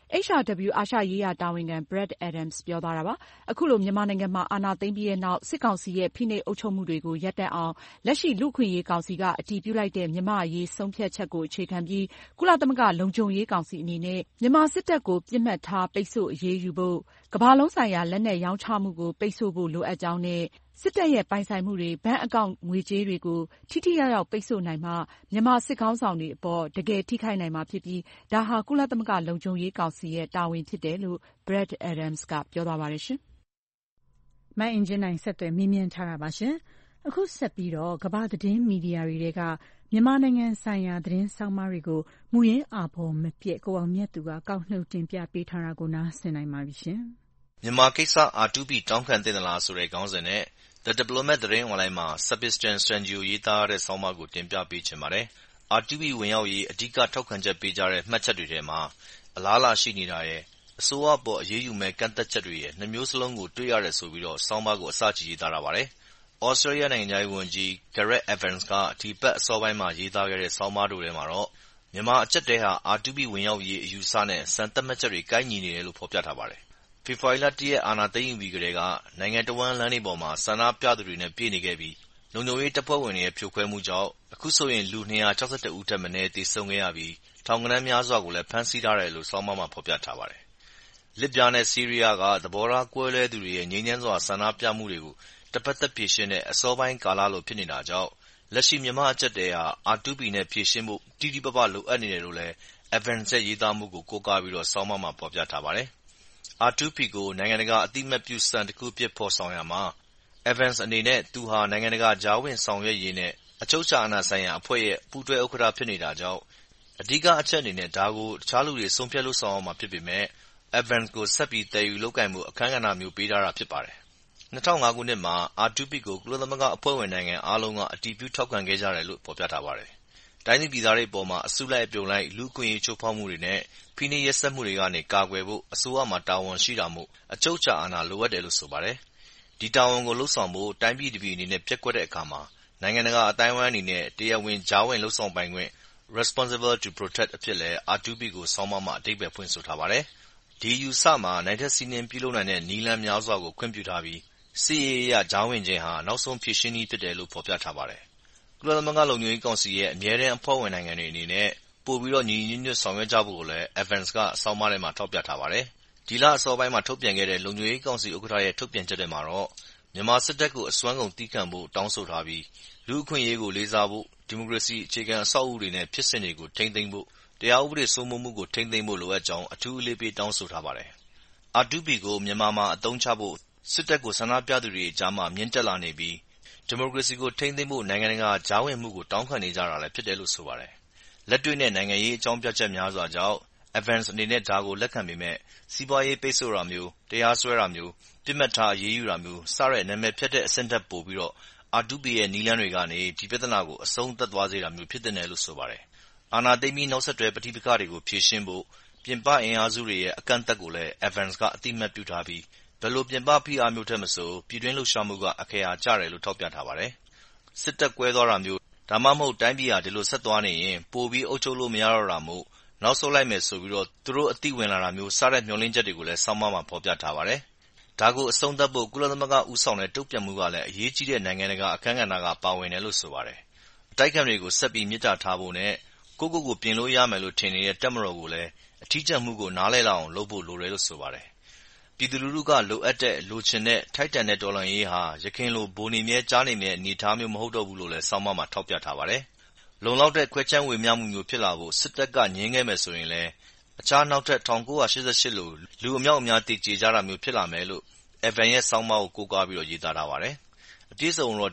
HRW အာရှရေးရာတာဝန်ခံ Brad Adams ပြောသွားတာပါ။ အခုလိုမြန်မာနိုင်ငံမှာအာဏာသိမ်းပြီးတဲ့နောက်စစ်ကောင်စီရဲ့ဖိနှိပ်အုပ်ချုပ်မှုတွေကိုရပ်တန့်အောင်လက်ရှိလူ့အခွင့်အရေးကောင်စီကအတည်ပြုလိုက်တဲ့မြန်မာ့အရေးဆုံးဖြတ်ချက်ကိုအခြေခံပြီးကုလသမဂ္ဂလုံခြုံရေးကောင်စီအနေနဲ့မြန်မာစစ်တပ်ကိုပစ်မှတ်ထားပိတ်ဆို့အရေးယူဖို့ကမ္ဘာလုံးဆိုင်ရာလက်နက်ရောင်းချမှုကိုပိတ်ဆို့ဖို့လိုအပ်ကြောင်းနဲ့စစ်တပ်ရဲ့ပိုင်ဆိုင်မှုတွေဘဏ်အကောင့်ငွေကြေးတွေကိုထိထိရောက်ရောက်ပိတ်ဆို့နိုင်မှမြန်မာစစ်ခေါင်းဆောင်တွေအပေါ်တကယ်ထိခိုက်နိုင်မှာဖြစ်ပြီးဒါဟာကုလသမဂ္ဂလုံခြုံရေးကောင်စီရဲ့တာဝန်ဖြစ်တယ်လို့ Brad Adams ကပြောသွားပါတယ်ရှင်။မအင်ကြင်းနိုင်ဆက်သွယ်မေးမြန်းထားတာပါရှင်။အခုဆက်ပြီးတော့ကမ္ဘာသတင်းမီဒီယာတွေကမြန်မာနိုင်ငံဆိုင်ရာသတင်းဆောင်းပါးတွေကိုမူရင်းအာဘော်မပြည့်ကိုအောင်မြတ်သူကကောက်နှုတ်တင်ပြပေးထားတာကိုနားဆင်နိုင်ပါပြီရှင်။မြန်မာကိစ္စ R2P တောင်းခံသင့်သလားဆိုတဲ့ခေါင်းစဉ်နဲ့ The Diplomat သတင်းအွန်လိုင်းမှာ Sebastian Stangio ရေးသားတဲ့ဆောင်းပါးကိုတင်ပြပေးချင်ပါတယ်။ R2P ဝင်ရောက်ရေးအဓိကထောက်ခံချက်ပေးကြတဲ့မှတ်ချက်တွေထဲမှာအလားအလာရှိနေတာရဲ့အစိုးရအပေါ်အရေးယူမဲ့ကန့်သက်ချက်တွေရဲ့နှစ်မျိုးစလုံးကိုတွေ့ရတယ်ဆိုပြီးဆောင်းပါးကိုအစချီရေးသားထားပါတယ်။ Australia နိုင်ငံခြားရေးဝန်ကြီး Gareth Evans ကဒီပတ်အစောပိုင်းမှာရေးသားခဲ့တဲ့ဆောင်းပါးတိုထဲမှာတော့မြန်မာအကျပ်အတည်းဟာ R2P ဝင်ရောက်ရေးအယူအဆနဲ့စံသတ်မှတ်ချက်တွေကိုက်ညီနေတယ်လို့ဖော်ပြထားပါတယ်။ဖေဖော်ဝါရီလ 1 ရက်အာဏာသိမ်းယူပြီးကတည်းကနိုင်ငံတဝန်းလမ်းတွေပေါ်မှာဆန္ဒပြသူတွေနဲ့ပြည့်နေခဲ့ပြီးလုံခြုံရေးတပ်ဖွဲ့ဝင်တွေရဲ့ဖြိုခွဲမှုကြောင့်အခုဆိုရင်လူ261ဦးထက်မနည်းသေဆုံးခဲ့ရပြီးထောင်ဂဏန်းများစွာကိုလည်းဖမ်းဆီးထားတယ်လို့ဆောင်းပါးမှာဖော်ပြထားပါတယ်။လစ်ဗျားနဲ့ဆီးရီးယားကသဘောထားကွဲလွဲသူတွေရဲ့ငြိမ်းချမ်းစွာဆန္ဒပြမှုတွေကိုတပတ်သက်ဖြေရှင်းတဲ့အစောပိုင်းကာလလိုဖြစ်နေတာကြောင့်လက်ရှိမြန်မာအကျပ်အတည်းဟာ R2P နဲ့ဖြေရှင်းဖို့တိတိပပလိုအပ်နေတယ်လို့လည်း Evans ရဲ့ရေးသားမှုကိုကိုးကားပြီးဆောင်းပါးမှာဖော်ပြထားပါတယ်။ R2P ကိုနိုင်ငံတကာအသိအမှတ်ပြုစံတစ်ခုအဖြစ်ဖော်ဆောင်ရာမှာ Evans အနေနဲ့သူဟာနိုင်ငံတကာကြားဝင်ဆောင်ရွက်ရေးနဲ့အချုပ်အခြာအာဏာဆိုင်ရာအဖွဲ့ရဲ့ပူးတွဲဥက္ကဋ္ဌဖြစ်နေတာကြောင့်အဓိကအချက်အနေနဲ့ဒါကိုတခြားလူတွေဆုံးဖြတ်လုပ်ဆောင်ရမှာဖြစ်ပေမဲ့ Evans ကိုဆက်ပြီးသယ်ယူလုပ်ကိုင်ဖို့အခန်းကဏ္ဍမျိုးပေးထားတာဖြစ်ပါတယ်။2005ခုနှစ်မှာ R2P ကိုကုလသမဂ္ဂအဖွဲ့ဝင်နိုင်ငံအားလုံးကအတည်ပြုထောက်ခံခဲ့ကြတယ်လို့ဖော်ပြထားပါတယ်။တိုင်းသူပြည်သားတွေအပေါ်မှာအစုလိုက်အပြုံလိုက်လူ့အခွင့်အရေးချိုးဖောက်မှုတွေနဲ့ဖိနှိပ်ရက်စက်မှုတွေကနေကာကွယ်ဖို့အစိုးရမှာတာဝန်ရှိတာမို့အချုပ်အခြာအာဏာလိုအပ်တယ်လို့ဆိုပါတယ်။ဒီတာဝန်ကိုလုပ်ဆောင်ဖို့တိုင်းပြည်တစ်ပြည်အနေနဲ့ပျက်ကွက်တဲ့အခါမှာနိုင်ငံတကာအသိုင်းအဝိုင်းအနေနဲ့တရားဝင်ကြားဝင်လုပ်ဆောင်ပိုင်ခွင့် Responsible to Protect အဖြစ်လည်း R2P ကိုဆောင်းပါးမှာအဓိပ္ပါယ်ဖွင့်ဆိုထားပါတယ်။ဒီအယူအဆမှာနိုင်ထက်စီးနင်းပြုလုပ်နိုင်တဲ့နည်းလမ်းများစွာကိုခွင့်ပြုထားပြီးစစ်ရေးအရကြားဝင်ခြင်းဟာနောက်ဆုံးဖြေရှင်းနည်းဖြစ်တယ်လို့ဖော်ပြထားပါတယ်။ကုလသမဂ္ဂလုံခြုံရေးကောင်စီရဲ့အမြဲတမ်းအဖွဲ့ဝင်နိုင်ငံတွေအနေနဲ့ပိုပြီးညီညီညွတ်ညွတ်ဆောင်ရွက်ကြဖို့ကိုလည်း Evans ကဆောင်းပါးထဲမှာထောက်ပြထားပါတယ်။ဒီလအစောပိုင်းမှာထုတ်ပြန်ခဲ့တဲ့လုံခြုံရေးကောင်စီဥက္ကဋ္ဌရဲ့ထုတ်ပြန်ချက်ထဲမှာတော့မြန်မာစစ်တပ်ကိုအစွမ်းကုန်သည်းခံဖို့တောင်းဆိုထားပြီးလူ့အခွင့်အရေးကိုလေးစားဖို့ဒီမိုကရေစီအခြေခံအဆောက်အဦတွေနဲ့ဖြစ်စဉ်တွေကိုထိန်းသိမ်းဖို့တရားဥပဒေစိုးမိုးမှုကိုထိန်းသိမ်းဖို့လိုအပ်ကြောင်းအထူးအလေးပေးတောင်းဆိုထားပါတယ်။ R2P ကိုမြန်မာမှာအသုံးချဖို့စစ်တပ်ကိုဆန္ဒပြသူတွေကြားမှာမြင့်တက်လာနေပြီးဒီမိုကရေစီကိုထိန်းသိမ်းဖို့နိုင်ငံတကာကြားဝင်မှုကိုတောင်းခံနေကြတာလည်းဖြစ်တယ်လို့ဆိုပါတယ်။လက်တွေ့နဲ့နိုင်ငံရေးအကြောင်းပြချက်များစွာကြောင့် Evans အနေနဲ့ဒါကိုလက်ခံပေမဲ့စီးပွားရေးပိတ်ဆို့တာမျိုးတရားစွဲတာမျိုးပစ်မှတ်ထားအရေးယူတာမျိုးစတဲ့နာမည်ဖျက်တဲ့အဆင့်ထက်ပိုပြီးR2P ရဲ့နည်းလမ်းတွေကနေဒီပြဿနာကိုအဆုံးသတ်သွားစေတာမျိုးဖြစ်သင့်တယ်လို့ဆိုပါတယ်။အာဏာသိမ်းပြီးနောက်ဆက်တွဲပဋိပက္ခတွေကိုဖြေရှင်းဖို့ပြင်ပအင်အားစုတွေရဲ့အကန့်အသတ်ကိုလည်း Evans ကအသိအမှတ်ပြုထားပြီးဘယ်လိုပြင်ပဖိအားမျိုးထက်မဆိုပြည်တွင်းလှုပ်ရှားမှုကအခရာကျတယ်လို့ထောက်ပြထားပါတယ်။စစ်တပ်ကွဲသွားတာမျိုးဒါမှမဟုတ်တိုင်းပြည်ဟာဒီလိုဆက်သွားနေရင်ပိုပြီးအုပ်ချုပ်လို့မရတော့တာမို့နောက်ဆုတ်လိုက်မယ်ဆိုပြီးသူတို့အသိဝင်လာတာမျိုးစတဲ့မျှော်လင့်ချက်တွေကိုလည်းဆောင်းပါးမှာဖော်ပြထားပါတယ်။ဒါကိုအဆုံးသတ်ဖို့ကုလသမဂ္ဂဦးဆောင်တဲ့တုံ့ပြန်မှုကလည်းအရေးကြီးတဲ့နိုင်ငံတကာအခန်းကဏ္ဍကပါဝင်တယ်လို့ဆိုပါတယ်။အတိုက်အခံတွေကိုဆက်ပြီးမေတ္တာထားဖို့နဲ့ကိုယ့်ပြင်လို့ရမယ်လို့ထင်နေတဲ့တပ်မတော်ကိုလည်းအထီးကျန်မှုကိုနားလည်လာအောင်လုပ်ဖို့လိုတယ်လို့ဆိုပါတယ်။ပြည်သူလူထုကလိုအပ်တဲ့လိုချင်တဲ့ထိုက်တန်တဲ့တော်လှန်ရေးဟာယခင်လိုဗိုလ်နေမြဲကြားနေမြဲအနေအထားမျိုးမဟုတ်တော့ဘူးလို့လည်းဆောင်းပါးမှာထောက်ပြထားပါတယ်။လုံလောက်တဲ့ခွဲခြမ်းဝေမျှမှုမျိုးဖြစ်လာဖို့စစ်တပ်ကငြင်းခဲ့မယ်ဆိုရင်လည်းအခြားနောက်ထပ်1988လိုလူအမြောက်အများသေကြေကြတာမျိုးဖြစ်လာမယ်လို့ Evans ရဲ့ဆောင်းပါးကိုကိုးကားပြီးရေးသားထားပါတယ်။အပြည့်အစုံကိုတော့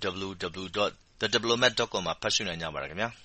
www.thediplomat.com မှာဖတ်ရှုနိုင်ကြပါတယ်ခင်ဗျာ။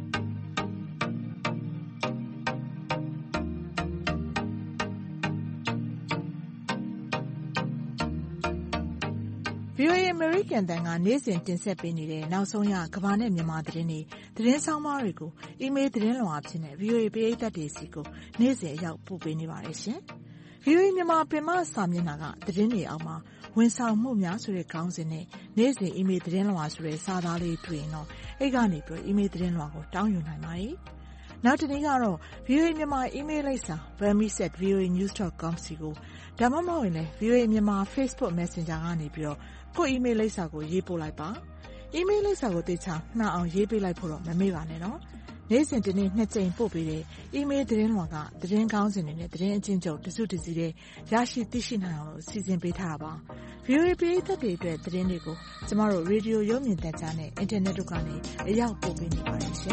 VOA အမေရိကန်အသံကနေ့စဉ်တင်ဆက်ပေးနေတဲ့နောက်ဆုံးရကမ္ဘာနဲ့မြန်မာသတင်းတွေသတင်းဆောင်းပါးတွေကိုအီးမေးလ်သတင်းလွှာအဖြစ်နဲ့ VOA ပရိသတ်တွေစီကိုနေ့စဉ်အရောက်ပို့ပေးနေပါတယ်ရှင်။ VOA မြန်မာပင်မစာမျက်နှာကသတင်းတွေအောက်မှာဝန်ဆောင်မှုများဆိုတဲ့ခေါင်းစဉ်နဲ့နေ့စဉ်အီးမေးလ်သတင်းလွှာဆိုတဲ့စာသားလေးတွေ့ရင်တော့အဲ့ကနေပြီးအီးမေးလ်သတင်းလွှာကိုတောင်းယူနိုင်ပါတယ်။နောက်တနေ့ကတော့ VOA မြန်မာ email လိပ်စာ burmese@voanews.com စီကိုဒါမှမဟုတ်ရင်လည်း VOA မြန်မာ Facebook Messenger ကနေပြီးတော့ကိုယ့် email လိပ်စာကိုရေးပို့လိုက်ပါ email လိပ်စာကိုသေချာမှန်အောင်ရေးပေးလိုက်ဖို့တော့မမေ့ပါနဲ့နော်နေ့စဉ်ဒီနေ့2ကြိမ်ပို့ပေးတဲ့ email သတင်းလွှာကသတင်းကောင်းစင်တွေနဲ့သတင်းအချင်းချုပ်တစုတစည်းတဲ့ရရှိသိရှိနိုင်အောင်လို့စီစဉ်ပေးထားတာပါ VOA ပရိသတ်တွေအတွက်သတင်းတွေကိုကျမတို့ Radio ရုပ်မြင်သံကြားနဲ့ Internet တို့ကနေအရောက်ပို့ပေးနေပါတယ်ရှင်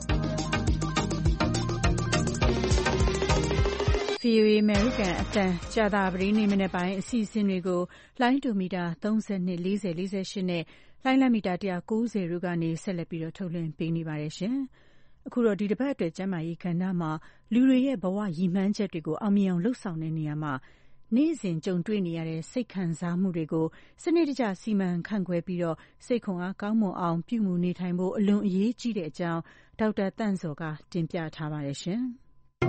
VOA American အတန်ကြာတာပရိနေမနေ့ပိုင်းအစီအစဉ်တွေကိုလိုင်းဒိုမီတာ32 40 48နဲ့လိုင်းလမီတာ190တို့ကနေဆက်လက်ပြီးတော့ထုတ်လွှင့်ပေးနေပါတယ်ရှင်။အခုတော့ဒီတစ်ပတ်အတွက်ကျန်းမာရေးကဏ္ဍမှာလူတွေရဲ့ဘဝရည်မှန်းချက်တွေကိုအောင်မြင်အောင်လှုပ်ဆောင်တဲ့နေရာမှာနေ့စဉ်ကြုံတွေ့နေရတဲ့စိတ်ခံစားမှုတွေကိုစနစ်တကျစီမံခန့်ခွဲပြီးတော့စိတ်ခွန်အားကောင်းမွန်အောင်ပြုမှုနေထိုင်ဖို့အလွန်အရေးကြီးတဲ့အကြောင်းဒေါက်တာတန့်စောကတင်ပြထားပါတယ်ရှင်။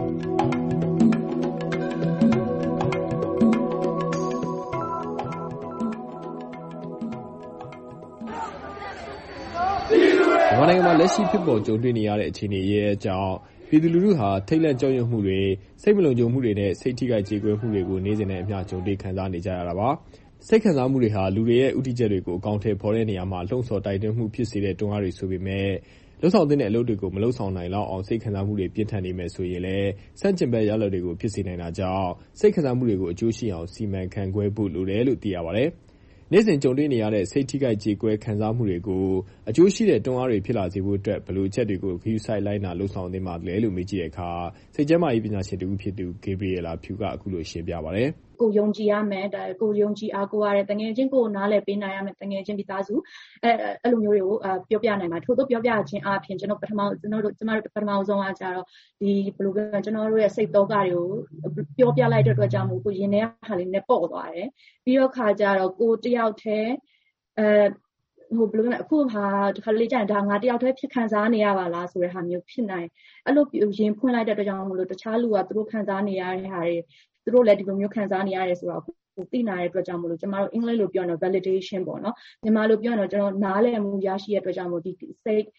မြန်မာနိုင်ငံမှာလက်ရှိဖြစ်ပေါ်ကြုံတွေ့နေရတဲ့အခြေအနေရဲ့အကြောင်းပြည်သူလူထုဟာထိတ်လန့်ကြောက်ရွံ့မှုတွေစိတ်မလုံခြုံမှုတွေနဲ့စိတ်ထိခိုက်ကြေကွဲမှုတွေကိုနေ့စဉ်နဲ့အမျှကြုံတွေ့ခံစားနေကြရတာပါစိတ်ခံစားမှုတွေဟာလူတွေရဲ့ဥတီချက်တွေကိုအကောင့်ထဲပေါ်တဲ့နေရာမှာလှုံ့ဆော်တိုက်တွန်းမှုဖြစ်စေတဲ့တွန်းအားတွေဆိုပေမဲ့လှုပ်ဆောင်တဲ့အလုပ်တွေကိုမလှုပ်ဆောင်နိုင်လောက်အောင်စိတ်ခံစားမှုတွေပြင်းထန်နေမယ်ဆိုရင်လည်းစန့်ကျင်ဘက်ရလဒ်တွေကိုဖြစ်စေနိုင်တာကြောင့်စိတ်ခံစားမှုတွေကိုအကျိုးရှိအောင်စီမံခန့်ခွဲဖို့လိုတယ်လို့သိရပါတယ်နေ့စဉ်ကြုံတွေ့နေရတဲ့စိတ်ထိခိုက်ကြေကွဲခံစားမှုတွေကိုအကျိုးရှိတဲ့တွန်းအားတွေဖြစ်လာစေဖို့အတွက်ဘယ်လိုချက်တွေကိုခရီးဆိုင်လိုက်နာလှုပ်ဆောင်သင့်ပါလဲလို့မေးကြည့်တဲ့အခါစိတ်ကျန်းမာရေးပညာရှင်တူဖြစ်သူ Gabriela Pugh ကအခုလိုရှင်းပြပါတယ်ကိုယုံကြည်ရမယ်ဒါကိုယုံကြည်အားကိုရတဲ့တငယ်ချင်းကိုနားလည်ပေးနိုင်ရမယ်တငယ်ချင်းမိသားစုအဲ့လိုမျိုးတွေကိုပြောပြနိုင်မှာထို့သောပြောပြခြင်းအပြင်ကျွန်တော်ပထမဆုံးကကြတော့ဒီဘယ်လိုပြောကျွန်တော်တို့ရဲ့စိတ်သောကတွေကိုပြောပြလိုက်တဲ့အတွက်ကြောင့်မို့ကိုရင်ထဲဟာလေးနဲ့ပေါ့သွားတယ်ပြီးတော့ခါကြတော့ကိုတယောက်တည်းဘယ်လိုလဲအခုဟာဒီခါလေးကျရင်ဒါငါတယောက်တည်းဖြစ်ခံစားနေရပါလားဆိုတဲ့ဟာမျိုးဖြစ်နိုင်အဲ့လိုရင်ဖွင့်လိုက်တဲ့အတွက်ကြောင့်မို့လို့တခြားလူကသူတို့ခံစားနေရတဲ့ဟာတွေသူတို့လည်းဒီလိုမျိုးခံစားနေရတယ်ဆိုတော့ကိုသိနိုင်တဲ့အတွက်ကြောင့်မို့လို့ကျမတို့အင်္ဂလိပ်လိုပြောရင် validation ပေါ့နော်မြန်မာလိုပြောရင်တော့ကျွန်တော်နားလည်မှုရရှိတဲ့အတွက်ကြောင့်မို့ဒီစိတ်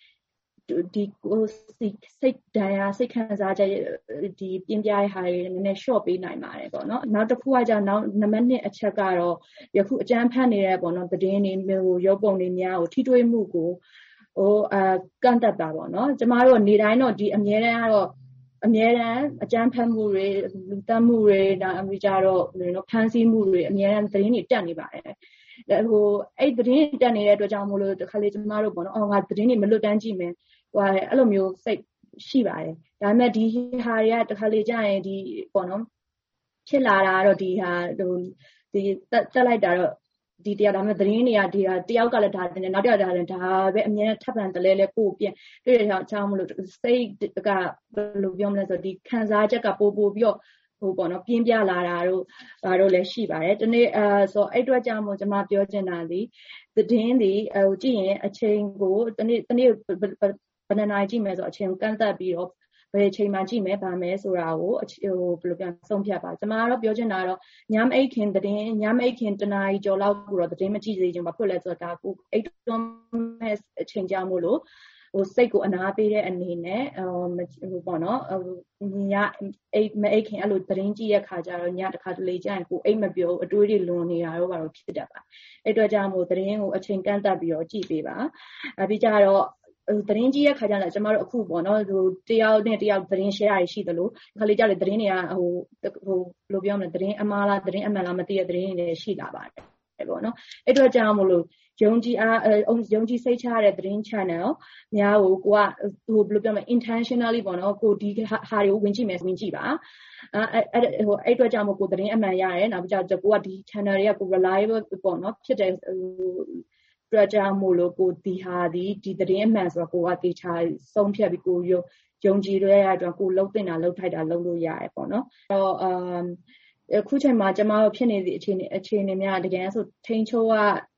ဒဏ်ရာစိတ်ခံစားချက်ဒီပြင်းပြတဲ့ဟာတွေနည်းနည်း short ပေးနိုင်ပါတယ်ပေါ့နော်နောက်တစ်ခုကကြာနောက်နံပါတ်1အချက်ကတော့ယခုအကြမ်းဖက်နေတဲ့ပေါ့နော်သတင်းတွေရုပ်ပုံတွေများကိုထိတွေ့မှုကိုကန့်သက်တာပေါ့နော်ကျမတို့နေတိုင်းတော့ဒီအမြဲတမ်းအကြမ်းဖက်မှုတွေလူသတ်မှုတွေဒါအမိကြတော့ဖမ်းဆီးမှုတွေအမြဲတမ်းသတင်းတွေတက်နေပါတယ်အဲ့သတင်းတက်နေတဲ့အတွက်ကြောင့်မို့လို့တစ်ခါလေကျမတို့ပေါ့နော်ငါသတင်းတွေမလွတ်တမ်းကြည့်မယ်အဲ့လိုမျိုးစိတ်ရှိပါတယ်ဒါပေမဲ့ဒီဟာတွေကတစ်ခါလေကြာရင်ဒီပေါ့နော်ဖြစ်လာတာတော့ဒီဟာဒီတက်လိုက်တာတော့ဒီတရားဒါမဲ့သတင်းတွေကဒီဟာတယောက်ကလည်းဒါတင်တယ်နောက်တစ်ယောက်ဒါလည်းဒါပဲအမြဲထပ်ပံတလဲလဲကိုပြန်တွေ့ရအောင်ချောင်းမလို့စိတ်ကဘယ်လိုပြောမလဲဆိုဒီခံစားချက်ကပိုပြီးတော့ပေါ့နော်ပြင်းပြလာတာတို့ဘာတို့လည်းရှိပါတယ်ဒီနေ့ဆိုအဲ့အတွက်ကြောင့်မို့ကျွန်မပြောချင်တာဒီသတင်းတွေကြည့်ရင်အချိန်ကိုဒီနေ့ဘယ်နှစ်နာရီကြည့်မယ်ဆိုအချိန်ကိုကန့်သတ်ပြီးတော့ဘယ်အချိန်မှကြည့်မယ်ဗာမယ်ဆိုတာကိုဘယ်လိုပြန်ဆုံးဖြတ်ပါကျွန်မကတော့ပြောချင်တာတော့ညမအိတ်ခင်တနာရီကျော်လောက်ကိုတော့သတင်းမကြည့်စေချင်ပါဖြစ်လဲဆိုတော့ဒါကိုအိတ်တွန်းမဲ့အချိန်ကြောင့်မို့လို့စိတ်ကိုအနာပေးတဲ့အနေနဲ့ပေါ့နော်ညအိတ်ခင်အဲ့လိုသတင်းကြည့်တဲ့ခါကျတော့ညတစ်ခါတလေကြာရင်ကိုအိတ်မပြောအတွေးတွေလွန်နေတာတော့ဘာလို့ဖြစ်တတ်ပါအဲ့အတွက်ကြောင့်မို့သတင်းကိုအချိန်ကန့်သတ်ပြီးတော့ကြည့်ပေးပါပြီးကြတော့သတင်းကြီးရဲ့ခါကျတော့ကျမတို့အခုပေါ့နော်တယောက်နဲ့တယောက်သတင်း share ရရှိသလိုခါလေးကြောက်လေသတင်းတွေကဘယ်လိုပြောမလဲသတင်းအမှားလားသတင်းအမှန်လားမသိတဲ့သတင်းတွေလည်းရှိလာပါတယ်ပေါ့နော်အဲ့တော့ကြောင့်မို့လို့ယုံကြည်စိတ်ချတဲ့သတင်း channel များကိုကိုကဘယ်လိုပြောမလဲ intentionally ပေါ့နော်ကိုဒီဟာတွေကိုဝင်ကြည့်မယ်ဝင်ကြည့်ပါအဲ့အတွက်ကြောင့်မို့ကိုသတင်းအမှန်ရတယ်နောက်ပြီးတော့ကိုကဒီ channel တွေကကို reliable ပေါ့နော်ဖြစ်တဲ့အတွက်ကြောင့်မို့လို့ကိုဒီသတင်းအမှန်ဆိုတော့ကိုကတေချာဆုံးဖြတ်ပြီးကိုယုံကြည်ရတဲ့အတွက်ကိုလှုပ်တင်တာလှုပ်ထိုက်တာလှုပ်လို့ရတယ်ပေါ့နော်အဲ့တော့အခုချိန်မှာကျမတို့ဖြစ်နေသည့်အခြေအနေများတကယ်ဆိုထိန်းချုပ်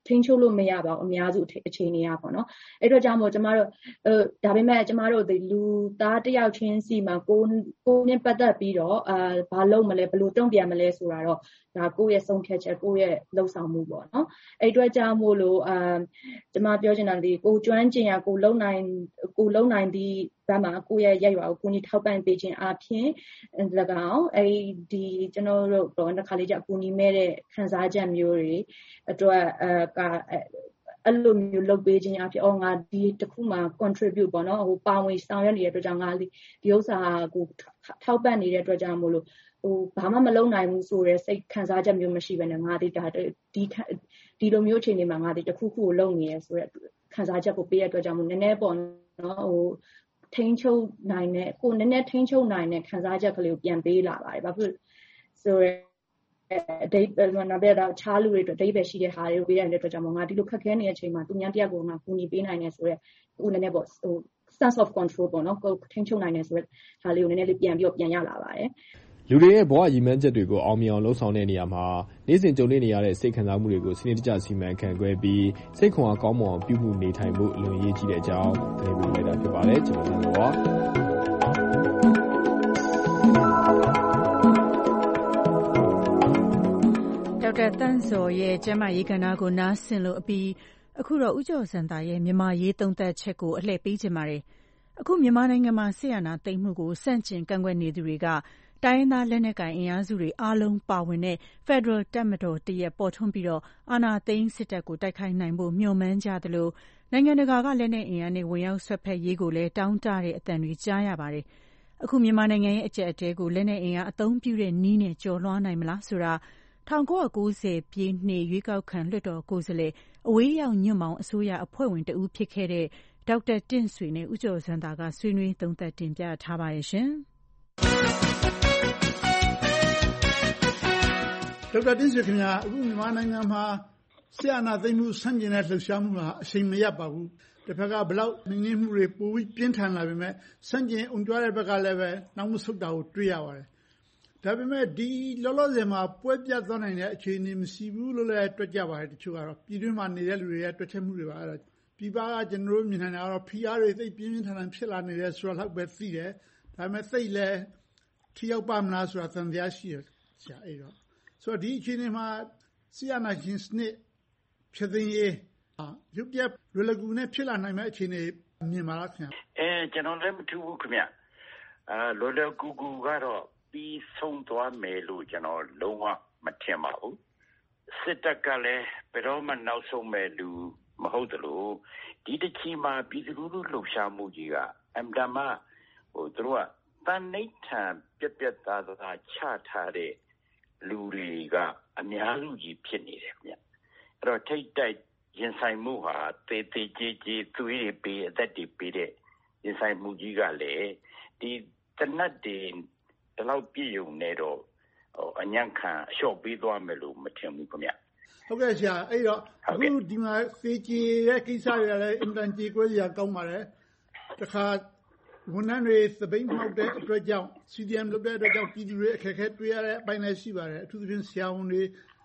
ထိန်းချုပ်လို့မရပါဘူးအများစုအခြေအနေရပေါ့နော်အဲ့တော့ကြောင့်မို့ကျမတို့ဒါပေမဲ့ကျမတို့ဒီလူသားတစ်ယောက်ချင်းစီမှာကိုနဲ့ပတ်သက်ပြီးတော့ဘာလုပ်မလဲဘယ်လိုတုံ့ပြန်မလဲဆိုတာတော့ဒါကိုယ့်ရဲ့ဆုံးဖြတ်ချက်ကိုယ့်ရဲ့လှုပ်ဆောင်မှုပေါ့နော်အဲ့အတွက်ကြောင့်မို့လို့ကျမပြောချင်တာဒီကိုကျွမ်းကျင်ရကိုလုံနိုင်ဒီဘက်မှာကိုယ့်ရဲ့ရက်ရွာကိုကိုကြီးထောက်ပံ့ပေးခြင်းအပြင်၎င်းအဲ့ဒီကျွန်တော်တို့တော့တစ်ခါလေးကြာကိုကြီးမဲ့တဲ့ခံစားချက်မျိုးတွေအတွက်အဲ့လိုမျိုးလုပ်ပေးခြင်းအဖြစ်ငါဒီတစ်ခုမှ contribute ပေါ့နော်ဟိုပါဝင်ဆောင်ရွက်နေတဲ့အတွက်ကြောင့်ငါဒီဥစ္စာကိုထောက်ပံ့နေတဲ့အတွက်ကြောင့်မို့လို့ဘာမှမလုပ်နိုင်ဘူးဆိုတဲ့စိတ်ခံစားချက်မျိုးမရှိဘဲနဲ့ငါဒီလိုမျိုးအခြေအနေမှာငါဒီတစ်ခုခုကိုလုပ်နေရဆိုတဲ့ခံစားချက်ကိုပေးရတဲ့အတွက်ကြောင့်မို့နည်းနည်းပေါ့နော်ဟိုထိန်းချုပ်နိုင်တဲ့ကိုနည်းနည်းထိန်းချုပ်နိုင်တဲ့ခံစားချက်ကလေးကိုပြန်ပေးလာပါတယ်ဘာဖြစ်ဆိုရဲအတိတ်နောက်ပြတော့ချားလူတွေအတွက်အတိတ်ပဲရှိတဲ့ဟာတွေကိုပေးရတဲ့အတွက်ကြောင့်မို့ငါဒီလိုခက်ခဲနေတဲ့အချိန်မှာသူများတယောက်ကိုငါကူညီပေးနိုင်တယ်ဆိုတော့ကိုနည်းနည်းပေါ့ဟို sense of control ပေါ့နော်ကိုထိန်းချုပ်နိုင်တယ်ဆိုတော့ဒါလေးကိုနည်းနည်းလေးပြန်ရလာပါတယ်လူတွေရဲ့ဘဝရည်မှန်းချက်တွေကိုအောင်မြင်အောင်လှုံ့ဆော်တဲ့နေရာမှာနေ့စဉ်ကြုံနေရတဲ့စိတ်ခံစားမှုတွေကိုစနစ်တကျစီမံခန့်ခွဲပြီးစိတ်ခွန်အားကောင်းမွန်အောင်ပြုမှုနေထိုင်ဖို့အလွန်အရေးကြီးတဲ့အကြောင်းသတင်းပေးလိုက်တာဖြစ်ပါတယ်ကျွန်တော်တို့ပါဒေါက်တာတန်းစောရဲ့ကျန်းမာရေးကဏ္ဍကိုနားဆင်လို့အပြီးအခုတော့ဦးကျော်စံတာရဲ့မြန်မာရေးသုံးသပ်ချက်ကိုအလှည့်ပေးချင်ပါတယ်အခုမြန်မာနိုင်ငံမှာဆီယနာသိမ်းမှုကိုစန့်ကျင်ကန့်ကွက်နေသူတွေကတိုင်းရင်းသားလက်နက်ကိုင်အင်အားစုတွေအားလုံးပါဝင်တဲ့ Federal တပ်မတော်တရက်ပေါ်ထွန်းပြီးအာဏာသိမ်းစစ်တပ်ကိုတိုက်ခိုက်နိုင်ဖို့မျှော်မှန်းကြသလိုနိုင်ငံတကာကလက်နက်အင်အားနဲ့ဝင်ရောက်ဆွတ်ဖက်ရေးကိုလည်းတောင်းတတဲ့အသံတွေကြားရပါတယ်။အခုမြန်မာနိုင်ငံရဲ့အကျပ်အတည်းကိုလက်နက်အင်အားအသုံးပြုတဲ့နည်းနဲ့ကျော်လွှားနိုင်မလားဆိုတာ1990ပြည့်နှစ်ရွေးကောက်ခံလွှတ်တော်ကိုယ်စားလှယ်အဝေးရောက်ညွန့်မောင်အစိုးရအဖွဲ့ဝင်တဦးဖြစ်ခဲ့တဲ့ဒေါက်တာတင့်ဆွေနဲ့ဦးကျော်စံတာကဆွေးနွေးသုံးသပ်တင်ပြထားပါရဲ့ရှင်ဒေါက်တာတင့်ဆွေခင်ဗျာအခုမြန်မာနိုင်ငံမှာဆီယနာသိမ်းမှုဆန့်ကျင်တဲ့လှုပ်ရှားမှုဟာအချိန်မရပါဘူးတစ်ဖက်ကဘလောက်နှိမ့်နှင်းမှုတွေပိုပြီးပြင်းထန်လာပေမဲ့ဆန့်ကျင်အောင်ကြွားတဲ့ဘက်ကလည်းပဲနောက်မဆုတ်တာကိုတွေ့ရပါတယ်ဒါပေမဲ့ဒီလောလောဆယ်မှာပွဲပြတ်သွားနိုင်တဲ့အခြေအနေမရှိဘူးလို့လည်းတွက်ကြပါတယ်တချို့ကတော့ပြည်တွင်းမှာနေတဲ့လူတွေရဲ့တွက်ချက်မှုတွေပါအဲ့ဒါပြည်ပကကျွန်တော်တို့မြင်နေတာကတော့ PR တွေသိပ်ပြင်းပြင်းထန်ထန်ဖြစ်လာနေတယ်ဆိုတော့လောက်ပဲသိတယ်ဒါပေမဲ့သိပ်လည်းထိရောက်ပါမလားဆိုတာသံသယရှိတယ်ဆရာအဲ့တော့ဆိုတော့ဒီအခြေအနေမှာဆီယနာရှင်စနစ်ဖြစ်သိရေးရုပ်ပြလွယ်လကူနဲ့ဖြစ်လာနိုင်မဲ့အခြေအနေမြင်ပါလားခင်ဗျကျွန်တော်လည်းမထူးဘူးခင်ဗျလွယ်လကူကတော့ပြီးဆုံးသွားမယ်လို့ကျွန်တော်လုံးဝမထင်ပါဘူးစစ်တပ်ကလည်းဘယ်တော့မှနောက်ဆုံးမဲ့လူမဟုတ်သလိုဒီတစ်ချီမှာပြည်သူလူထုလှုပ်ရှားမှုကြီးကအမ်ဒမသူတို့ကတန်နိဋ္ဌံပြက်သားသားချထားတဲ့လူတွေကအများစုကြီးဖြစ်နေတယ်ခင်ဗျအဲ့တော့ထိတ်တိုက်ရင်ဆိုင်မှုဟာတေးကြီးသွေးတွေပေးအသက်တွေပေးတဲ့ရင်ဆိုင်မှုကြီးကလည်းဒီတနတ်တွေဒီလောက်ပြည့်ုံနေတော့အညံ့ခံအလျှော့ပေးသွားမယ်လို့မထင်ဘူးခင်ဗျဟုတ်ကဲ့ဆရာအဲ့တော့အခုဒီမှာဖေးကြီးရဲ့ကိစ္စတွေလည်းအင်တန်ကြီးကွဲစရာကောင်းပါတယ်တခါဝန်ထမ်းတွေသပိတ်မှောက်တဲ့အတွက်ကြောင့် CDM လုပ်တဲ့အတွက်ကြောင့်ပြည်သူတွေအခက်အခဲတွေ့ရတဲ့အပိုင်းလည်းရှိပါတယ်အထူးသဖြင့်ဆရာဝန်တွေ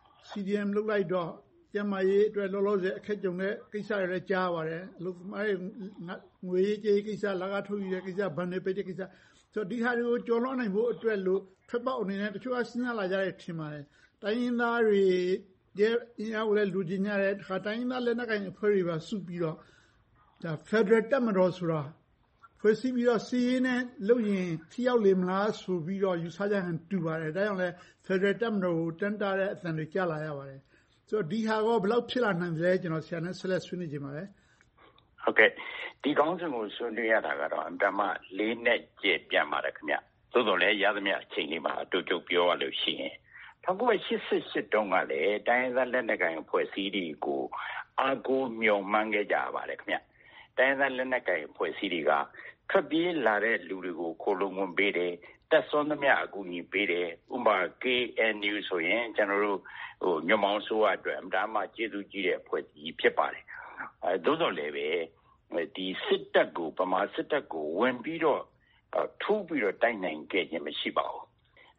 CDM လုပ်လိုက်တော့ကျမရေးအတွက်လောလောဆယ်အခက်ကြုံတဲ့ကိစ္စတွေလည်းကြားပါတယ်အလုပ်သမားတွေငွေကြေးကိစ္စလာကထုတ်ရတဲ့ကိစ္စဗန်နေပိတ်တဲ့ကိစ္စဆိုတော့ဒီဟာတွေကိုကျော်လွှားနိုင်ဖို့အတွက်လို့ထွက်ပေါက်အနေနဲ့တချို့ကစဉ်းစားလာကြတယ်ထင်ပါတယ်တိုင်းရင်းသားတွေရဲ့အင်အားကိုလည်းလူကျင်ကြတဲ့ခါတိုင်းရင်းသားလက်နက်ကိုင်အဖွဲ့တွေပါစုပြီးတော့ဒါ Federal တပ်မတော်ဆိုတာဖွဲ့စည်းပြီးတော့စီးရင်နဲ့လုပ်ရင်ထိရောက်လေမလားဆိုပြီးတော့ယူဆကြဟန်တူပါတယ်ဒါကြောင့်လည်း Federal တပ်မတော်ကိုတန်းတားတဲ့အသံတွေကြားလာရပါတယ်ဆိုတော့ဒီဟာကဘယ်လောက်ဖြစ်လာနိုင်လဲကျွန်တော်ဆရာနဲ့ဆက်လက်ဆွေးနွေးကြပါမယ်ဟုတ်ကဲ့ဒီကောင်းစဉ်ကိုဆွေးနွေးရတာကတော့အမှန်မှလေးနဲ့ကျပြန်ပါတယ်ခင်ဗျသို့တော်လည်းရသမျှအချိန်လေးမှာအတူတူပြောရလို့ရှိရင်1988တုန်းကလည်းတိုင်းရင်းသားလက်နက်ကိုင်အဖွဲ့အစည်းတွေကိုအားကိုးမျှော်မှန်းခဲ့ကြပါတယ်ခင်ဗျတိုင်းရင်းသားလက်နက်ကိုင်အဖွဲ့အစည်းတွေကထွက်ပြေးလာတဲ့လူတွေကိုခိုလုံဝင်ပေးတယ်တက်စွန်းသမျှအကူအညီပေးတယ်ဥပမာ KNU ဆိုရင်ကျွန်တော်တို့ညမောင်ဆိုးအတွက်အမှန်မှကျေးဇူးကြီးတဲ့အဖွဲ့ကြီးဖြစ်ပါတယ်သို့တော်လည်းပဲဒီစစ်တပ်ကိုဗမာစစ်တပ်ကိုဝင်ပြီးတော့ထိုးပြီးတော့တိုက်နိုင်ခဲ့ခြင်းမရှိပါဘူး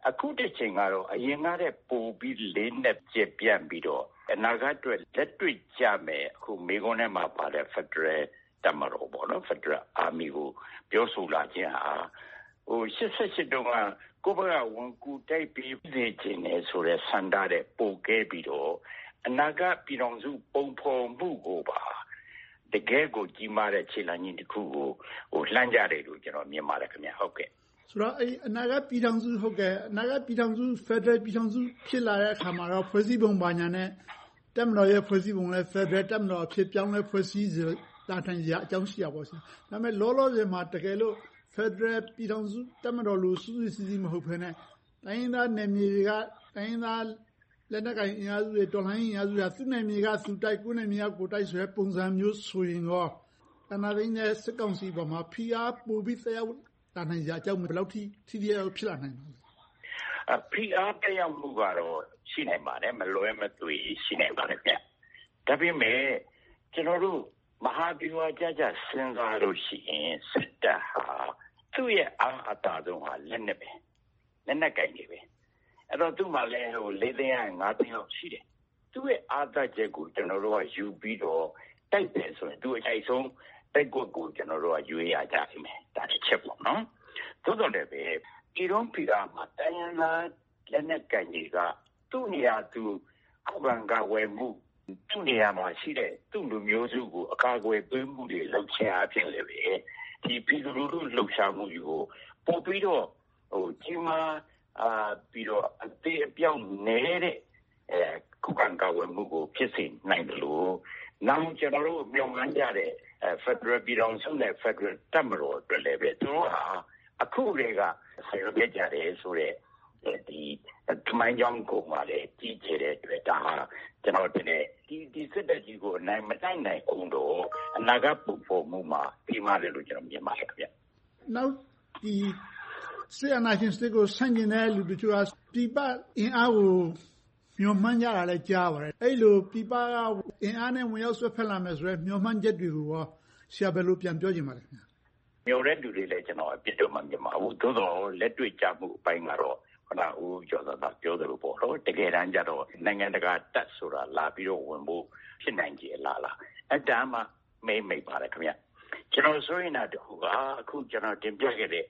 အခုတစ်ချိန်ကတော့အရင်ကတည်းကပိုပြီးလေးနဲ့ပြည့်ပြန့်ပြီးတော့အနာဂတ်အတွက်လက်တွေ့ကြမယ်အခုမိကုန်းထဲမှာပါတဲ့ Federal တပ်မတော်ပေါ့နော် Federal Army ကိုပြောဆိုလာခြင်းဟာ88တုန်းကကိုယ့်ဘက်ကဝန်ကူတိုက်ပြီးနေခြင်းနဲ့ဆိုတဲ့ဆန္ဒတဲ့ပိုခဲ့ပြီးတော့အနာဂတ်ပြည်တော်စုပုံဖော်မှုကိုပါတကယ်ကိုကြီးမားတဲ့ခြေလှမ်းကြီးတစ်ခုကိုလှမ်းကြတယ်လို့ကျွန်တော်မြင်ပါတယ်ခင်ဗျာဟုတ်ကဲ့ဆိုတော့အနာဂတ်ပြည်ထောင်စုဟုတ်ကဲ့အနာဂတ်ပြည်ထောင်စု Federal ပြည်ထောင်စုဖြစ်လာတဲ့အခါမှာတော့ဖွဲ့စည်းပုံပါညာနဲ့တပ်မတော်ရဲ့ဖွဲ့စည်းပုံလဲ Federal တပ်မတော်ဖြစ်ပြောင်းလဲဖွဲ့စည်းလာထိုင်ကြအကြောင်းရှိရပါ့ဆရာဒါပေမဲ့လောလောဆယ်မှာတကယ်လို့ Federal ပြည်ထောင်စုတပ်မတော်လို့စူးစီးစီးမဟုတ်ဘဲနဲ့တိုင်းရင်းသားနယ်မြေတွေကတိုင်းရင်းသားလက်နက်ကိုင်အင်အားစုတွေတော်လှန်ရေးအင်အားစုတွေသူ့နယ်မြေကသူတိုက်ကိုယ်နယ်မြေကကိုတိုက်ဆိုတဲ့ပုံစံမျိုးဆိုရင်တော့တနာသိန်းနဲ့စစ်ကောင်စီပေါ်မှာဖိအားပိုပြီးသက်ရောက်လာနိုင်ကြအကြောင်းဘယ်လောက်ထိထိရောက်ဖြစ်လာနိုင်ပါလဲဖိအားသက်ရောက်မှုကတော့ရှိနိုင်ပါတယ်မလွဲမသွေရှိနိုင်ပါတယ်ဗျဒါပေမဲ့ကျွန်တော်တို့မဟာဗျူဟာကြစဉ်းစားလို့ရှိရင်စစ်တပ်ဟာသူ့ရဲ့အားအတာဆုံးဟာလက်နက်ပဲလက်နက်ကင်နေပဲအဲ့တော့သူ့မှာလည်း4သိန်း5သိန်းလောက်ရှိတယ်သူ့ရဲ့အားသာချက်ကိုကျွန်တော်တို့ကယူပြီးတော့တိုက်တယ်ဆိုရင်သူ့အချိုက်ဆုံးတိုက်ကွက်ကိုကျွန်တော်တို့ကယူရကြလိမ့်မယ်ဒါတစ်ချက်ပေါ့နော်သို့တော်လည်းပဲဒီတော့ဖိအားမှာတိုင်းရင်းသားလက်နက်ကင်တွေကသူ့နေရာသူအဘံကဝယ်မှုသူ့နေရာမှာရှိတဲ့သူ့လူမျိုးစုကိုအကာအကွယ်ပေးမှုတွေလုပ်ချင်အဖြစ်လည်းပဲဒီပြည်သူလူထုလှုပ်ရှားမှုကိုပို့ပြီးတော့ကြီးမားပြီးတော့အသေးအပြောင်းနေတဲ့ခုခံကာကွယ်မှုကိုဖြစ်စေနိုင်တယ်လို့နောက်ကျွန်တော်တို့မြောက်မှန်းကြတဲ့ Federal ပြည်ထောင်စုနဲ့ Federal တပ်မတော်တွေလည်းပဲသူတို့ဟာအခုတွေကဆေးရကြတယ်ဆိုတဲ့ဒီတမိုင်းကြောင်းကိုမှလည်းကြီးကျယ်တဲ့အတွက်ဒါဟာကျွန်တော်တင်ဒီစစ်တပ်ကြီးကိုနိုင်မတိုက်နိုင်အောင်တော့အနာဂတ်ပုံဖော်မှုမှာပြီးမှလည်းလို့ကျွန်တော်မြင်ပါတယ်ခင်ဗျနောက်ဒီဆီယနာရှင်စတစ်ကိုဆန့်ကျင်တဲ့လူတို့ကပြပအင်အားကိုမျှော်မှန်းကြတာလည်းကြားပါတယ်အဲ့လိုပြပကအင်အားနဲ့ဝင်ရောက်ဆွဲဖက်လာမယ်ဆိုရဲမျှော်မှန်းချက်တွေကိုရောဆရာဘယ်လိုပြန်ပြောချင်ပါလဲခင်ဗျမျှော်တဲ့လူတွေလည်းကျွန်တော်အပြစ်တော့မှမြင်ပါဘူးသို့တော်လက်တွေ့ကြမှုအပိုင်းကတော့ခဏဦးကျော်သာပြောသလိုပေါ့နော်တကယ်တမ်းကျတော့နိုင်ငံတကာတက်ဆိုတာလာပြီးတော့ဝင်ဖို့ဖြစ်နိုင်ကြလားအဲ့ဒါမှမိတ်ပါတယ်ခင်ဗျကျွန်တော်ဆိုရင်တော့အခုကျွန်တော်တင်ပြခဲ့တဲ့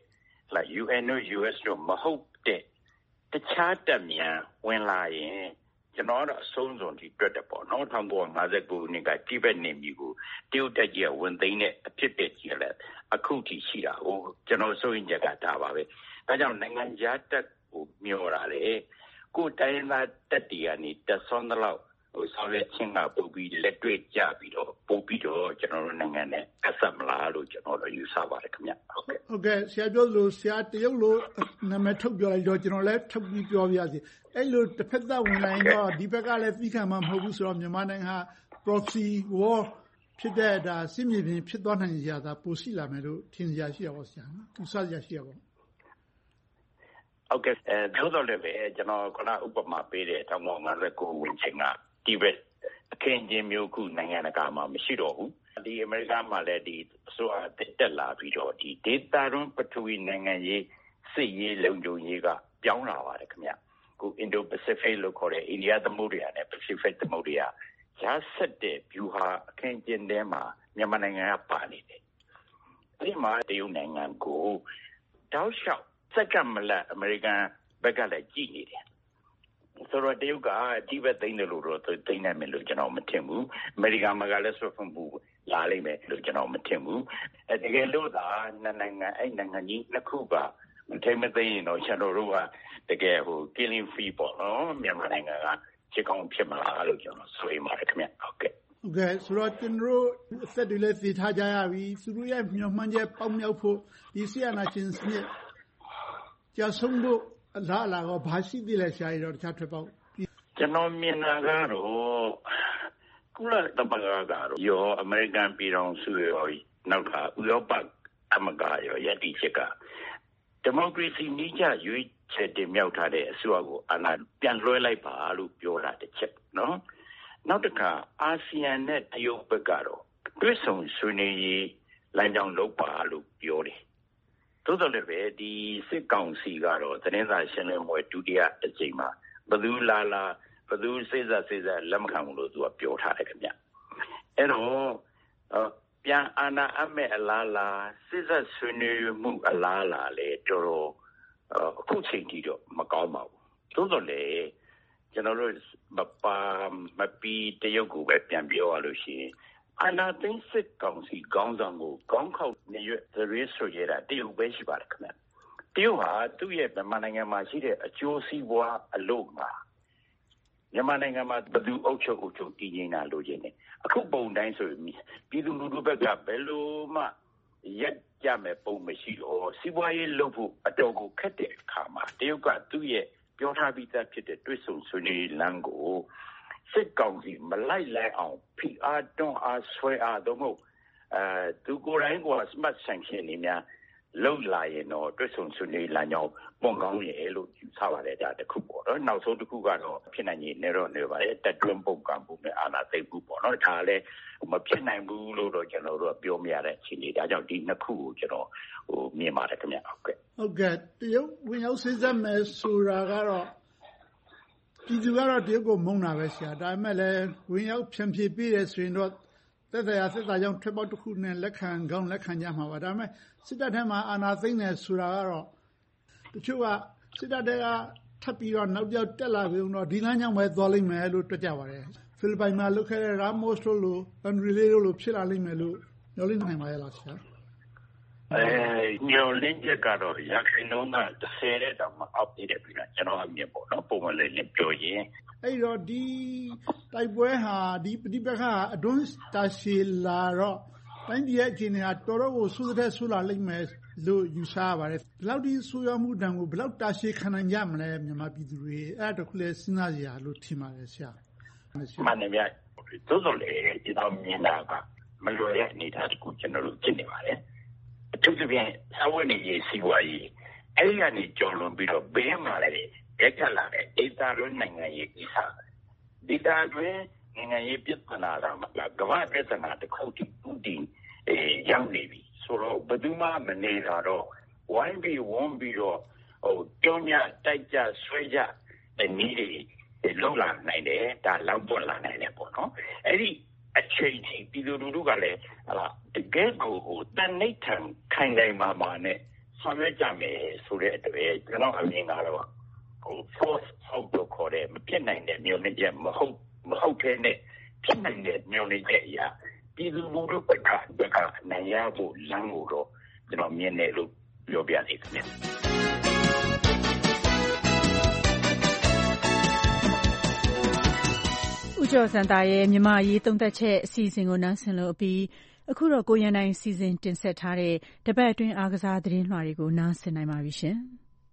UN တို့ US တို့မဟုတ်တဲ့တခြားတပ်များဝင်လာရင်ကျွန်တော်တော့အဆုံးစွန်ဒီတွေ့တယ်ပေါ့နော်1959ခုနှစ်ကတိဘက်နေမျိုးကိုတရုတ်တပ်ကြီးကဝင်သိမ်းတဲ့အဖြစ်တဲ့ကြီးလည်းအခုထိရှိတာဟိုကျွန်တော်ဆိုရင်ကြတာဒါပါပဲဒါကြောင့်နိုင်ငံခြားတပ်ကိုမျှော်တာလေကိုတိုင်းသားတပ်တွေကနေတက်ဆွမ်းတော့ဆောင်ရွက်ခြင်းကပို့ပြီးလက်တွေ့ကြပြီးတော့ပို့ပြီးတော့ကျွန်တော်တို့နိုင်ငံနဲ့အဆက်မလားလို့ကျွန်တော်တို့ယူဆပါတယ်ခင်ဗျဟုတ်ကဲ့ဆရာပြောလို့ဆရာတရုတ်လိုနာမည်ထုတ်ပြောလိုက်တော့ကျွန်တော်လည်းထုတ်ပြီးပြောပြရစီအဲ့လိုတစ်ဖက်သက်ဝင်လာရင်တော့ဒီဘက်ကလည်းသိခံမှာမဟုတ်ဘူးဆိုတော့မြန်မာနိုင်ငံ proxy war ဖြစ်တဲ့ဒါစစ်မြေပြင်ဖြစ်သွားနိုင်ကြတာပိုရှိလာမယ်လို့ထင်ကြရှိရပါဆရာနော်သူစရရှိရပါဟုတ်ကဲ့ပြောတော့လည်းပဲကျွန်တော်ကဥပမာပေးတဲ့1959ဝင်ချိန်ကဒီဘက်အခင်းချင်းမျိုးခုနိုင်ငံတကာမှာမရှိတော့ဘူးဒီအမေရိကန်မှာလည်းဒီအစိုးရတက်လာပြီးတော့ဒီဒေတာတွန်းပထဝီနိုင်ငံရေးစစ်ရေးလုံခြုံရေးကပြောင်းလာပါတယ်ခင်ဗျခု Indo-Pacific လို့ခေါ်တဲ့အိန္ဒိယသမုဒ္ဒရာနဲ့ Pacific သမုဒ္ဒရာကြားဆက်တဲ့ view ဟာအခင်းချင်းထဲမှာမြန်မာနိုင်ငံကပါနေတယ်အဲဒီမှာတရုတ်နိုင်ငံကိုတောက်လျှောက်စက္ကန့်မလတ်အမေရိကန်ဘက်ကလည်းကြည့်နေတယ်ဆိုတော့တရုတ်ကဒီဘက်သိမ်းတယ်လို့တော့သိမ်းနိုင်မယ်လို့ကျွန်တော်မထင်ဘူးအမေရိကန်မှာလည်းဆွတ်ဖွံ့မှုလာလိမ့်မယ်လို့ကျွန်တော်မထင်ဘူးတကယ်လို့သာနိုင်ငံနိုင်ငံကြီးနှစ်ခုကမထိမသိရင်တော့ကျွန်တော်တို့ကတကယ်killing free ပေါ့နော်မြန်မာနိုင်ငံကချစ်ကောင်းဖြစ်မလားလို့ကျွန်တော်ဆိုရင်ပါတယ်ခင်ဗျဟုတ်ကဲ့ဆိုတော့ကျွန်တော်တို့အသက်တွေလည်းသိထားကြရပြီသူတို့ရဲ့မျှော်မှန်းချက်ပေါက်မြောက်ဖို့ဒီဆီယနာရှင်စနစ်ကြာဆုံးဖို့အလားအလာကဘာရှိသေးလဲဆရာကြီးတော့တခြားထွက်ပေါက်ကျွန်တော်မြင်တာကတော့ကုလသမဂ္ဂကတော့ရောအမေရိကန်ပြည်ထောင်စုရောနောက်ကဥရောပသမဂ္ဂရောယက်တီချက်ကဒီမိုကရေစီနည်းကျရွေးချယ်တင်မြှောက်ထားတဲ့အစိုးရကိုအာဏာပြန်လွှဲလိုက်ပါလို့ပြောတာတစ်ချက်နော်နောက်တစ်ခါအာဆီယံနဲ့တရုတ်ဘက်ကတော့တွဲဆောင်ဆွေးနွေးရေးလမ်းကြောင်းလုပ်ပါလို့ပြောတယ်သို့တော်လည်းပဲဒီစစ်ကောင်စီကတော့သတင်းစာရှင်းလင်းပွဲဒုတိယအကြိမ်မှာဘသူလာဘသူစိတ်ဆက်လက်မခံဘူးလို့သူကပြောထားတယ်ခင်ဗျအဲ့တော့ပြန်အာဏာအမဲ့အလားလားစိတ်ဆက်ဆွေးနွေးမှုအလားလားလေတော်တော်အခုချိန်ထိတော့မကောင်းပါဘူးသို့တော်လည်းကျွန်တော်တို့မပီတရုတ်ကိုပဲပြန်ပြောရလို့ရှိရင်အာဏာသိမ်းစစ်ကောင်စီခေါင်းဆောင်ကိုခေါင်းခေါက်နေရသရေဆိုရတာတရုတ်ပဲရှိပါတယ်ခင်ဗျတရုတ်ဟာသူ့ရဲ့မြန်မာနိုင်ငံမှာရှိတဲ့အကျိုးစီးပွားအလို့မှာမြန်မာနိုင်ငံမှာဘယ်သူအုပ်ချုပ်တည်ငြိမ်တာလို့ခြင်းနဲ့အခုပုံတိုင်းဆိုရင်ပြည်သူလူထုဘက်ကဘယ်လိုမှရက်ကြမဲ့ပုံမရှိတော့စီးပွားရေးလုပ်ဖို့အတော်ကိုခက်တဲ့အခါမှာတရုတ်ကသူ့ရဲ့ပြောထားပြီးသားဖြစ်တဲ့တွဲဆုံဆွေးနွေးလမ်းကိုစစ်ကောင်စီမလိုက်အောင်ဖိအားတွန်းအားဆွဲအားတော့မဟုတ်သူကိုယ်တိုင်က smart sanction နေများလုံလာရင်တော့တွဲဆုံဆွေးနွေးလမ်းကြောင်းပုံကောင်းရဲ့လို့ယူဆပါတယ်ဒါတခုပေါ့နော်နောက်ဆုံးတစ်ခုကတော့ဖြစ်နိုင်ရင်လည်းနေပါတယ်တက်တွန်းပုံကံမှုနဲ့အာဏာသိမ်းမှုပေါ့နော်ဒါလည်းမဖြစ်နိုင်ဘူးလို့တော့ကျွန်တော်တို့ပြောမရတဲ့အခြေအနေဒါကြောင့်ဒီနှစ်ခုကိုကျွန်တော်မြင်ပါတယ်ခင်ဗျဟုတ်ကဲ့တရုတ်ဝင်ရောက်စစ်ဆက်မယ်ဆိုတာကတော့ပြည်သူကတော့တရုတ်ကိုမုန်းတာပဲဆရာဒါပေမဲ့လည်းဝင်ရောက်ဖြန့်ဖြေပေးတယ်ဆိုရင်တော့သက်သာကြောင့်ထွက်ပေါက်တစ်ခုနဲ့လက်ခံကြမှာပါဒါပေမဲ့စစ်တပ်ထဲမှာအာဏာသိမ်းတယ်ဆိုတာကတော့တချို့ကစစ်တပ်တွေကထပ်ပြီးတော့နောက်ပြောက်တက်လာပြီးတော့ဒီလမ်းကြောင်းပဲသွားလိမ့်မယ်လို့တွက်ကြပါတယ်ဖိလစ်ပိုင်မှာလုပ်ခဲ့တဲ့ Ramos တို့လို Enrile တို့လိုဖြစ်လာလိမ့်မယ်လို့ညှော်လင့်နိုင်ပါရဲ့လားဆရာညှော်လင့်ချက်ကတော့ရခိုင်နှုန်းက30တဲ့တောင်မှအောက်ပြည့်တယ်ပြီးတော့ကျွန်တော်အမြင်ပေါ့နော်ပုံမှန်လေးပြောရင်အဲ့တော့ဒီတိုက်ပွဲဟာဒီပဋိပက္ခအတွန်းတာရှည်လာတော့တိုင်းပြည်ရဲ့အခြေအနေဟာတော်တော်ကိုဆိုးတဲ့ဆိုးလာလိမ့်မယ်လို့ယူဆရပါတယ်ဒီလောက်ဒီဆိုးရမှုတန်ကိုဘယ်လောက်တာရှည်ခံနိုင်ကြမလဲမြန်မာပြည်သူတွေအဲ့ဒါတခုလဲစဉ်းစားကြရလို့ထင်ပါတယ်ဆရာမှန်တယ်ဗျသို့တော်လည်းဒီတော့မြင်တာကမလွယ်တဲ့အနေအထားတခုကျွန်တော်တို့ဖြစ်နေပါတယ်အထူးသဖြင့်စာဝတ်နေရေးစီးပွားရေးအဲ့ဒီကနေကြော်လွန်ပြီးတော့ဘေးမှာလည်းရက်ကြလာတဲ့ဒေတာတွင်းနိုင်ငံရေးကိစ္စဒေတာတွင်းနိုင်ငံရေးပြဿနာကမှကမ္ဘာပြဿနာတစ်ခုတည်းရောက်နေပြီဆိုတော့ဘယ်သူမှမနေတာတော့ဝိုင်းပြီးဝန်းပြီးတော့ကြောင်းညတိုက်ကြဆွဲကြတဲ့နည်းတွေလုံလာနိုင်တယ်ဒါလောက်ပွက်လာနိုင်တယ်ပေါ့နော်အဲ့ဒီအချိန်ကြီးပြည်သူလူထုကလည်းတကယ်ကိုတန်နှိမ့်ထန်ခိုင်နိုင်မှာနဲ့ဆောင်ရွက်ကြမယ်ဆိုတဲ့အတွက်ကျွန်တော်အမြင်ကတော့force out လို့ခေါ်တဲ့မဖြစ်နိုင်တဲ့မျိုးနဲ့မဟုတ်တဲ့နဲ့ဖြစ်နိုင်တဲ့မျိုးနဲ့အရာပြည်သူလူထုကနိုင်ရဖို့လမ်းကိုတော့ကျွန်တော်မြင်တယ်လို့ပြောပြနေတယ်ဦးကျော်စံသားရဲ့မြန်မာရေးသုံးသပ်ချက်အစီအစဉ်ကိုနားဆင်လို့ပြီးအခုတော့ကိုရန်နိုင်စီစဉ်တင်ဆက်ထားတဲ့တပတ်အတွင်းအားကစားသတင်းလွှာတွေကိုနားဆင်နိုင်ပါပြီရှင်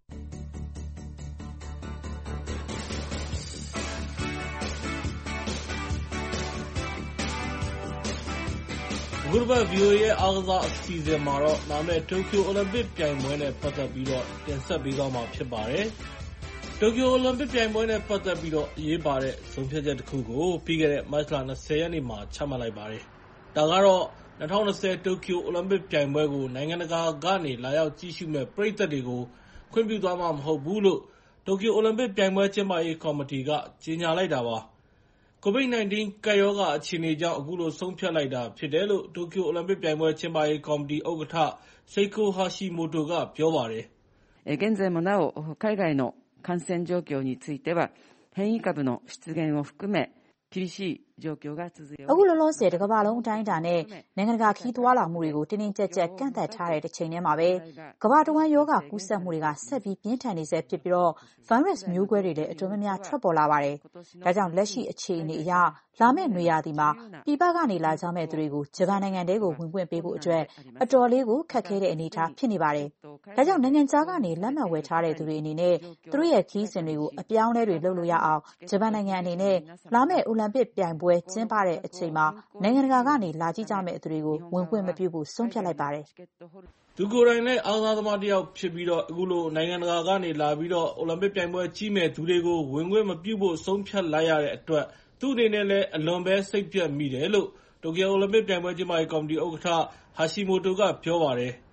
အခုတစ်ပတ် VOA ရဲ့အားကစားအစီအစဉ်မှာတော့လာမယ့်တိုကျိုအိုလံပစ်ပြိုင်ပွဲနဲ့ပတ်သက်ပြီးတော့တင်ဆက်ပေးသွားမှာဖြစ်ပါတယ်။တိုကျိုအိုလံပစ်ပြိုင်ပွဲနဲ့ပတ်သက်ပြီးတော့အရေးပါတဲ့ဆုံးဖြတ်ချက်တစ်ခုကိုပြီးခဲ့တဲ့မတ်လ20ရက်နေ့မှာချမှတ်လိုက်ပါတယ်။ဒါကတော့2020တိုကျိုအိုလံပစ်ပြိုင်ပွဲကိုနိုင်ငံတကာကနေလာရောက်ကြည့်ရှုမဲ့ပရိသတ်တွေကိုခွင့်ပြုသွားမှာမဟုတ်ဘူးလို့တိုကျိုအိုလံပစ်ပြိုင်ပွဲကျင်းပရေးကော်မတီကကြေညာလိုက်တာပါ။ COVID-19 ကပ်ရောဂါအခြေအနေကြောင့်အခုလိုဆုံးဖြတ်လိုက်တာဖြစ်တယ်လို့တိုကျိုအိုလံပစ်ပြိုင်ပွဲကျင်းပရေးကော်မတီဥက္ကဋ္ဌ Seiko Hashimoto ကပြောပါတယ်現在もなお海外の感染状況については変異株の出現を含め厳しい状況が続いてအခုလောလောဆယ်တစ်ကမ္ဘာလုံးအတိုင်းအတာနဲ့နိုင်ငံတကာခီးသွွာလာမှုတွေကိုတင်းတင်းကြပ်ကြပ်ကန့်သတ်ထားတဲ့တစ်ချိန်တည်းမှာပဲကမ္ဘာတဝန်းယောဂကူးစက်မှုတွေကဆက်ပြီးပြင်းထန်နေဆဲဖြစ်ပြီးတော့ဗိုင်းရပ်စ်မျိုးကွဲတွေလည်းအတော်များများထွက်ပေါ်လာပါတယ်။ဒါကြောင့်လက်ရှိအခြေအနေအရလာမယ့်နွေရာသီမှာပြည်ပကနေလာကြမဲ့သူတွေကိုဂျပန်နိုင်ငံတဲကိုဝင်ခွင့်ပေးဖို့အတွက်အတော်လေးကိုခက်ခဲတဲ့အနေအထားဖြစ်နေပါတယ်။ဒါကြောင့်နိုင်ငံခြားကနေလက်မှတ်ဝယ်ထားတဲ့သူတွေအနေနဲ့သူတို့ရဲ့ခီးစဉ်တွေကိုအပြောင်းလဲတွေလုပ်လို့ရအောင်ဂျပန်နိုင်ငံအနေနဲ့လာမယ့်အိုလံပစ်ပြိုင်ပွဲကျင်းပတဲ့အချိန်မှာနိုင်ငံတကာကနေလာကြည့်ကြမဲ့သူတွေကိုဝင်ခွင့်မပြုဖို့ဆုံးဖြတ်လိုက်ပါတယ်။သူကိုယ်တိုင်လည်းအားကစားသမားတစ်ယောက်ဖြစ်ပြီးတော့အခုလိုနိုင်ငံတကာကနေလာပြီးတော့အိုလံပစ်ပြိုင်ပွဲကြီးမဲ့သူတွေကိုဝင်ခွင့်မပြုဖို့ဆုံးဖြတ်လိုက်ရတဲ့အတွက်သူ့အနေနဲ့လည်းအလွန်ပဲစိတ်ပြတ်မိတယ်လို့တိုကျိုအိုလံပစ်ပြိုင်ပွဲကျင်းပရေးကော်မတီဥက္ကဋ္ဌ Hashimoto ကပြောပါတယ်။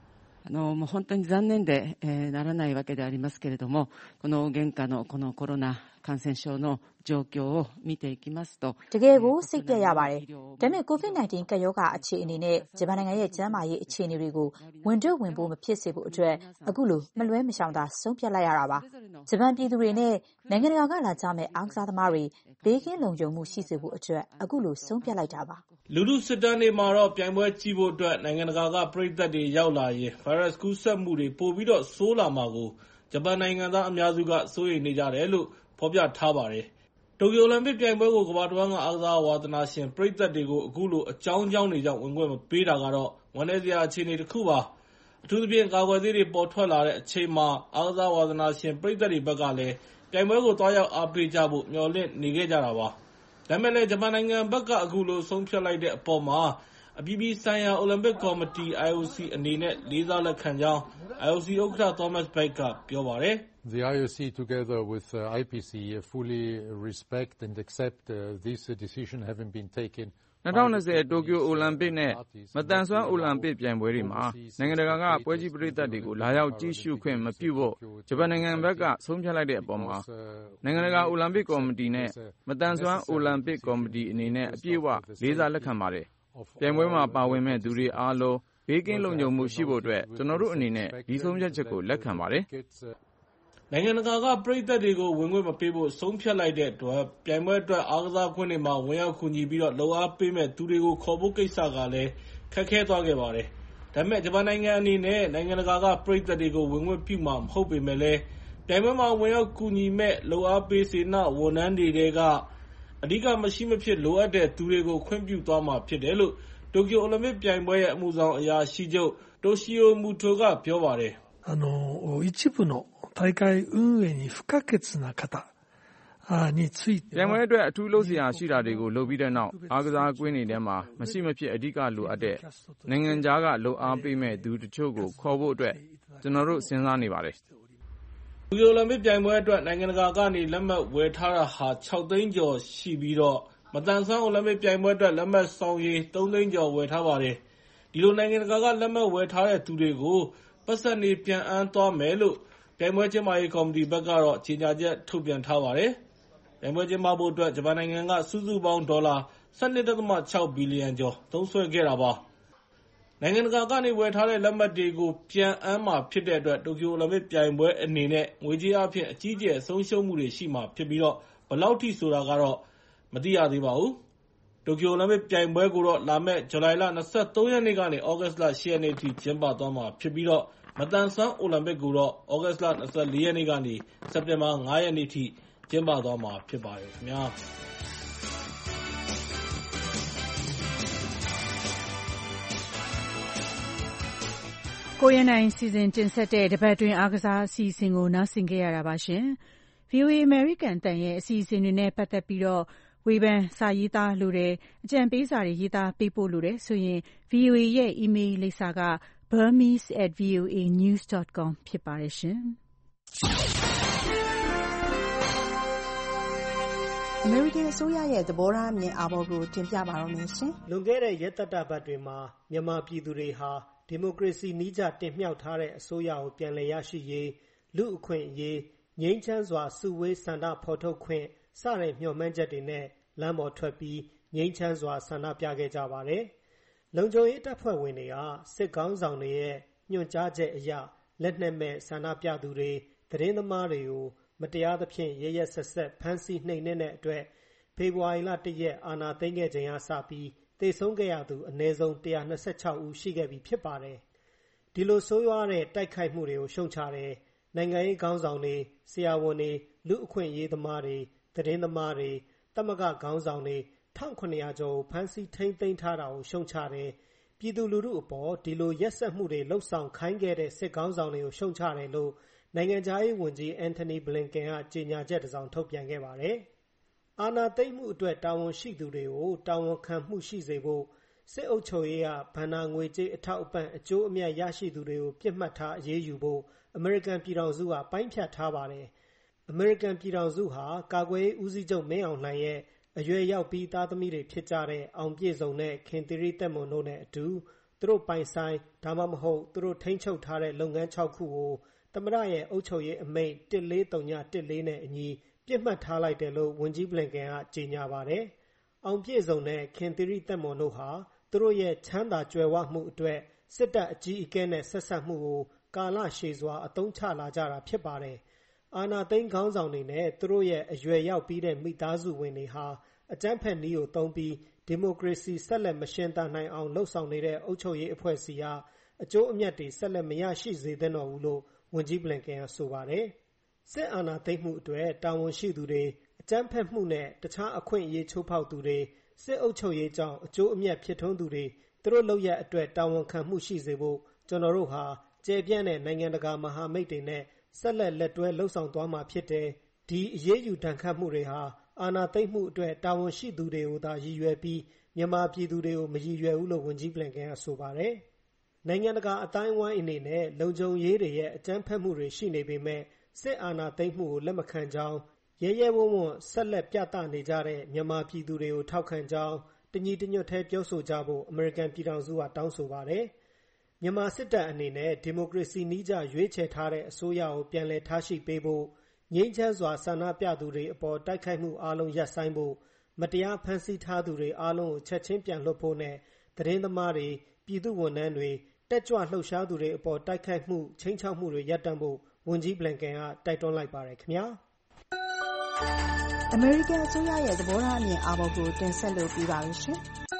もう本当に残念で、ならないわけでありますけれども、この現下のこのコロナ感染症の状況を見ていきますと、 တကယ်ကိုစိတ်ပြတ်ရပါတယ်။ဒါပေမဲ့ COVID-19 ကပ်ရောဂါအခြေအနေနဲ့ဂျပန်နိုင်ငံရဲ့ကျန်းမာရေးအခြေအနေတွေကိုဝင်တော့ဝင်ဖို့မဖြစ်စေဖို့အတွက်အခုလိုမလွဲမရှောင်သာဆုံးဖြတ်လိုက်ရတာပါ။ဂျပန်ပြည်သူတွေနဲ့နိုင်ငံတကာကလာကြမဲ့အားကစားသမားတွေဘေးကင်းလုံခြုံမှုရှိစေဖို့အတွက်အခုလိုဆုံးဖြတ်လိုက်တာပါ။လူထုစစ်တမ်းတွေမှာတော့ပြိုင်ပွဲကြည့်ဖို့အတွက်နိုင်ငံတကာကပရိသတ်တွေရောက်လာရင်ဗိုင်းရပ်စ်ကူးစက်မှုတွေပိုပြီးတော့ဆိုးလာမှာကိုဂျပန်နိုင်ငံသားအများစုကစိုးရိမ်နေကြတယ်လို့ဖော်ပြထားပါတယ်။တိုကျိုအိုလံပစ်ပြိုင်ပွဲကိုကမ္ဘာတစ်ဝန်းကအားကစားဝါသနာရှင်ပရိသတ်တွေကိုအခုလိုအကြောင်းကြောင်းတွေကြောင့်ဝင်ခွင့်မပေးတာကတော့ဝမ်းနည်းစရာအခြေအနေတစ်ခုပါ။အထူးသဖြင့်ကာကွယ်ဆေးတွေပေါ်ထွက်လာတဲ့အချိန်မှာအားကစားဝါသနာရှင်ပရိသတ်တွေဘက်ကလည်းပြိုင်ပွဲကိုသွားရောက်အားပေးကြဖို့မျှော်လင့်နေခဲ့ကြတာပါ။ဒါပေမဲ့လည်းဂျပန်နိုင်ငံဘက်ကအခုလိုဆုံးဖြတ်လိုက်တဲ့အပေါ်မှာအပြည်ပြည်ဆိုင်ရာအိုလံပစ်ကော်မတီ IOC အနေနဲ့လေးစားလက်ခံကြောင်း IOC ဥက္ကဋ္ဌ Thomas Bach ကပြောပါတယ်။ The IOC together with IPC fully respect and accept this decision having been taken 2020တိုကျိုအိုလံပစ်နဲ့မတန်ဆွမ်းအိုလံပစ်ပြိုင်ပွဲတွေမှာနိုင်ငံတကာကပွဲကြီးပရိသတ်တွေကိုလာရောက်ကြည့်ရှုခွင့်မပြုဖို့ဂျပန်နိုင်ငံဘက်ကဆုံးဖြတ်လိုက်တဲ့အပေါ်မှာနိုင်ငံတကာအိုလံပစ်ကော်မတီနဲ့မတန်ဆွမ်းအိုလံပစ်ကော်မတီအနေနဲ့အပြည့်အဝလေးစားလက်ခံပါတယ်။ပြိုင်ပွဲမှာပါဝင်မဲ့သူတွေအားလုံးဘေးကင်းလုံခြုံမှုရှိဖို့အတွက်ကျွန်တော်တို့အနေနဲ့ဒီဆုံးဖြတ်ချက်ကိုလက်ခံပါတယ်။နိုင်ငံတကာကပရိသတ်တွေကိုဝင်ခွင့်မပေးဖို့ဆုံးဖြတ်လိုက်တဲ့အတွက်ပြိုင်ပွဲအတွက်အားကစားခွင့်တွေမှာဝင်ရောက်ကူညီပြီးတော့လှုပ်အားပေးမဲ့သူတွေကိုခေါ်ဖို့ကိစ္စကလည်းခက်ခဲသွားခဲ့ပါတယ်။ဒါပေမဲ့ဂျပန်နိုင်ငံအနေနဲ့နိုင်ငံတကာကပရိသတ်တွေကိုဝင်ခွင့်ပြုမှာမဟုတ်ပေမဲ့လည်းပြိုင်ပွဲမှာဝင်ရောက်ကူညီမဲ့လှုပ်အားပေးစေနာဝန်ထမ်းတွေကအဓိကမရှိမဖြစ်လိုအပ်တဲ့သူတွေကိုခွင့်ပြုသွားမှာဖြစ်တယ်လို့တိုကျိုအိုလံပစ်ပြိုင်ပွဲရဲ့အမှုဆောင်အရာရှိချုပ်တိုရှီယိုမူတိုကပြောပါတယ်一部の大会運営に不可欠な方についてပြိုင်ပွဲအတွက်အထူးလုပ်စရာရှိတာတွေကိုလုပ်ပြီးတဲ့နောက်အားကစားကွင်းတွေထဲမှာမရှိမဖြစ်အဓိကလိုအပ်တဲ့နိုင်ငံခြားကလှုပ်အားပေးမဲ့သူတချို့ကိုခေါ်ဖို့အတွက်ကျွန်တော်တို့စဉ်းစားနေပါတယ်။တိုကျိုအိုလံပစ်ပြိုင်ပွဲအတွက်နိုင်ငံတကာကနေလက်မှတ်ဝယ်ထားတာဟာ6သိန်းကျော်ရှိပြီးတော့မတန်ဆွမ်းအိုလံပစ်ပြိုင်ပွဲအတွက်လက်မှတ်ဆောင်ရည်3သိန်းကျော်ဝယ်ထားပါတယ်။ဒီလိုနိုင်ငံတကာကလက်မှတ်ဝယ်ထားတဲ့သူတွေကိုပတ်စံတွေပြန်အမ်းသွားမယ်လို့ပြိုင်ပွဲကျင်းပရေးကော်မတီဘက်ကတော့ကြေညာချက်ထုတ်ပြန်ထားပါတယ်။ပြိုင်ပွဲကျင်းပဖို့အတွက်ဂျပန်နိုင်ငံကစုစုပေါင်းဒေါ်လာ 12.6 ဘီလီယံကျော်သုံးစွဲခဲ့တာပါ။နိုင်ငံတကာကနေဝယ်ထားတဲ့လက်မှတ်တွေကိုပြန်အမ်းမှာဖြစ်တဲ့အတွက်တိုကျိုအိုလံပစ်ပြိုင်ပွဲအနေနဲ့ငွေကြေးအပြင်အကြီးအကျယ်ဆုံးရှုံးမှုတွေရှိမှာဖြစ်ပြီးတော့ဘယ်လောက်ထိဆိုတာကတော့မသိရသေးပါဘူး။တိုကျိုအိုလံပစ်ပြိုင်ပွဲကိုတော့လာမယ့်ဇူလိုင်လ 23 ရက်နေ့ကနေသြဂုတ်လ 8 ရက်နေ့အထိကျင်းပသွားမှာဖြစ်ပြီးတော့မတန်ဆွမ်းအိုလံပစ်ကိုတော့သြဂုတ်လ 24 ရက်နေ့ကနေစက်တင်ဘာ 5 ရက်နေ့ထိကျင်းပသွားမှာဖြစ်ပါတယ်ခင်ဗျာကိုရနိုင်စီစဉ်တင်ဆက်တဲ့တပတ်တွင်းအားကစားအစီအစဉ်ကိုနားဆင်ခဲ့ရတာပါရှင်။ VOA American အသံရဲ့အစီအစဉ်တွေနဲ့ပတ်သက်ပြီးတော့ဝေဖန်စာရေးသားလိုတယ်အကြံပေးစာတွေရေးသားပေးပို့လိုတယ်ဆိုရင် VOA ရဲ့ email လိပ်စာကburmese@voanews.com ဖြစ်ပါတယ်ရှင်။ American အစိုးရရဲ့သဘောထားအမြင်အာဘော်ကိုတင်ပြပါတော့မယ်ရှင်။လွန်ခဲ့တဲ့ရက်သတ္တပတ်တွေမှာမြန်မာပြည်သူတွေဟာဒီမိုကရေစီနည်းကျတင်မြှောက်ထားတဲ့အစိုးရကိုပြန်လည်ရရှိရေးလူ့အခွင့်အရေးငြိမ်းချမ်းစွာစုဝေးဆန္ဒဖော်ထုတ်ခွင့်စတဲ့မျှော်မှန်းချက်တွေနဲ့လမ်းပေါ်ထွက်ပြီးငြိမ်းချမ်းစွာဆန္ဒပြခဲ့ကြပါတယ်။လုံခြုံရေးတပ်ဖွဲ့ဝင်တွေကစစ်ကောင်းဆောင်တွေရဲ့ညွှန်ကြားချက်အရလက်နက်မဲ့ဆန္ဒပြသူတွေသတင်းသမားတွေကိုမတရားသဖြင့်ရက်ရက်ဆက်ဆက်ဖမ်းဆီးနှိမ်နင်းတဲ့အတွက်ဖေဖော်ဝါရီလ 1 ရက်အာဏာသိမ်းခဲ့ချိန်ကစပြီးသေဆုံးခဲ့ရသူအနည်းဆုံး126ဦးရှိခဲ့ပြီဖြစ်ပါတယ်။ဒီလိုဆိုးရွားတဲ့တိုက်ခိုက်မှုတွေကိုရှုံချတယ်နိုင်ငံရေးခေါင်းဆောင်တွေဆရာဝန်တွေလူအခွင့်အရေးသမားတွေသတင်းသမားတွေတမကခေါင်းဆောင်တွေ1900ကျော်ကိုဖမ်းဆီးထိန်းသိမ်းထားတာကိုရှုံချတယ်ပြည်သူလူထုအပေါ်ဒီလိုရက်စက်မှုတွေလှုပ်ဆောင်ခိုင်းခဲ့တဲ့စစ်ခေါင်းဆောင်တွေကိုရှုံချတယ်လို့နိုင်ငံခြားရေးဝန်ကြီးအန်ထိုနီဘလင်ကန်ကကြေညာချက်တစ်စောင်ထုတ်ပြန်ခဲ့ပါတယ်။အာဏာသိမ်းမှုအတွက်တာဝန်ရှိသူတွေကိုတာဝန်ခံမှုရှိစေဖို့စစ်အုပ်ချုပ်ရေးကဘဏ္ဍာငွေကြေးအထောက်အပံ့အကျိုးအမြတ်ရရှိသူတွေကိုပြစ်မှတ်ထားအရေးယူဖို့အမေရိကန်ပြည်ထောင်စုကပိုင်းဖြတ်ထားပါတယ်။အမေရိကန်ပြည်ထောင်စုဟာကာကွယ်ရေးဦးစီးချုပ်မင်းအောင်လှိုင်ရဲ့အရွယ်ရောက်ပြီးသားသမီးတွေဖြစ်ကြတဲ့အောင်ပြည့်စုံနဲ့ခင်သီရိသက်မွန်တို့နဲ့အတူသူတို့ပိုင်ဆိုင်ဒါမှမဟုတ်သူတို့ထိန်းချုပ်ထားတဲ့လုပ်ငန်း6ခုကိုသမ္မတရဲ့အုပ်ချုပ်ရေးအမိန့်14014နဲ့အညီပြစ်မှတ်ထားလိုက်တယ်လို့ဝန်ကြီးဘလင်ကန်ကကြေညာပါတယ်။အောင်ပြည့်စုံတဲ့ခင်သီရိသက်မွန်တို့ဟာသူတို့ရဲ့ချမ်းသာကြွယ်ဝမှုအတွက်စစ်တပ်အကြီးအကဲနဲ့ဆက်ဆက်မှုကိုကာလရှည်စွာအသုံးချလာကြတာဖြစ်ပါတယ်။အာဏာသိမ်းခေါင်းဆောင်တွေနဲ့သူတို့ရဲ့အရွယ်ရောက်ပြီးတဲ့မိသားစုဝင်တွေဟာအကြမ်းဖက်နည်းကိုသုံးပြီးဒီမိုကရေစီဆက်လက်မရှင်သန်နိုင်အောင်လှုံ့ဆော်နေတဲ့အုပ်ချုပ်ရေးအဖွဲ့အစည်းဟာအကျိုးအမြတ်တွေဆက်လက်မရရှိစေသင့်တော့ဘူးလို့ဝန်ကြီးဘလင်ကန်ကဆိုပါတယ်။စစ်အာဏာသိမ်းမှုအတွက်တာဝန်ရှိသူတွေအကြမ်းဖက်မှုနဲ့တခြားအခွင့်အရေးချိုးဖောက်သူတွေစစ်အုပ်ချုပ်ရေးကြောင့်အကျိုးအမြတ်ဖြစ်ထွန်းသူတွေသူတို့လုပ်ရအတွက်တာဝန်ခံမှုရှိစေဖို့ကျွန်တော်တို့ဟာကျယ်ပြန့်တဲ့နိုင်ငံတကာမဟာမိတ်တွေနဲ့ဆက်လက်တွဲလှုပ်ဆောင်သွားမှာဖြစ်တယ်။ဒီအရေးယူဒဏ်ခတ်မှုတွေဟာအာဏာသိမ်းမှုအတွက်တာဝန်ရှိသူတွေကိုသာရည်ရွယ်ပြီးမြန်မာပြည်သူတွေကိုမရည်ရွယ်ဘူးလို့ဝန်ကြီးဘလင်ကန်ကဆိုပါတယ်။နိုင်ငံတကာအတိုင်းအဝိုင်းအနေနဲ့လုံခြုံရေးတွေရဲ့အကြမ်းဖက်မှုတွေရှိနေပေမဲ့စစ်အာဏာသိမ်းမှုကိုလက်မခံကြောင်းရဲရဲဝံ့ဝံ့ဆက်လက်ပြသနေကြတဲ့မြန်မာပြည်သူတွေကိုထောက်ခံကြောင်းတညီတညွတ်ထဲပြောဆိုကြဖို့အမေရိကန်ပြည်ထောင်စုကတောင်းဆိုပါတယ်။မြန်မာစစ်တပ်အနေနဲ့ဒီမိုကရေစီနည်းကျရွေးချယ်ထားတဲ့အစိုးရကိုပြန်လည်ထားရှိပေးဖို့ငြိမ်းချမ်းစွာဆန္ဒပြသူတွေအပေါ်တိုက်ခိုက်မှုအားလုံးရပ်ဆိုင်းဖို့မတရားဖမ်းဆီးထားသူတွေအားလုံးကိုချက်ချင်းပြန်လွှတ်ဖို့နဲ့သတင်းသမားတွေပြည်သူဝန်ထမ်းတွေတက်ကြွလှုပ်ရှားသူတွေအပေါ်တိုက်ခိုက်မှုချိန်ချောက်မှုတွေရပ်တန့်ဖို့ဝန်ကြီးဘလင်ကန်ကတိုက်တွန်းလိုက်ပါတယ်ခင်ဗျာအမေရိကန်အစိုးရရဲ့သဘောထားအမြင်အာဘော်ကိုတင်ဆက်လို့ပြီးပါပြီရှင်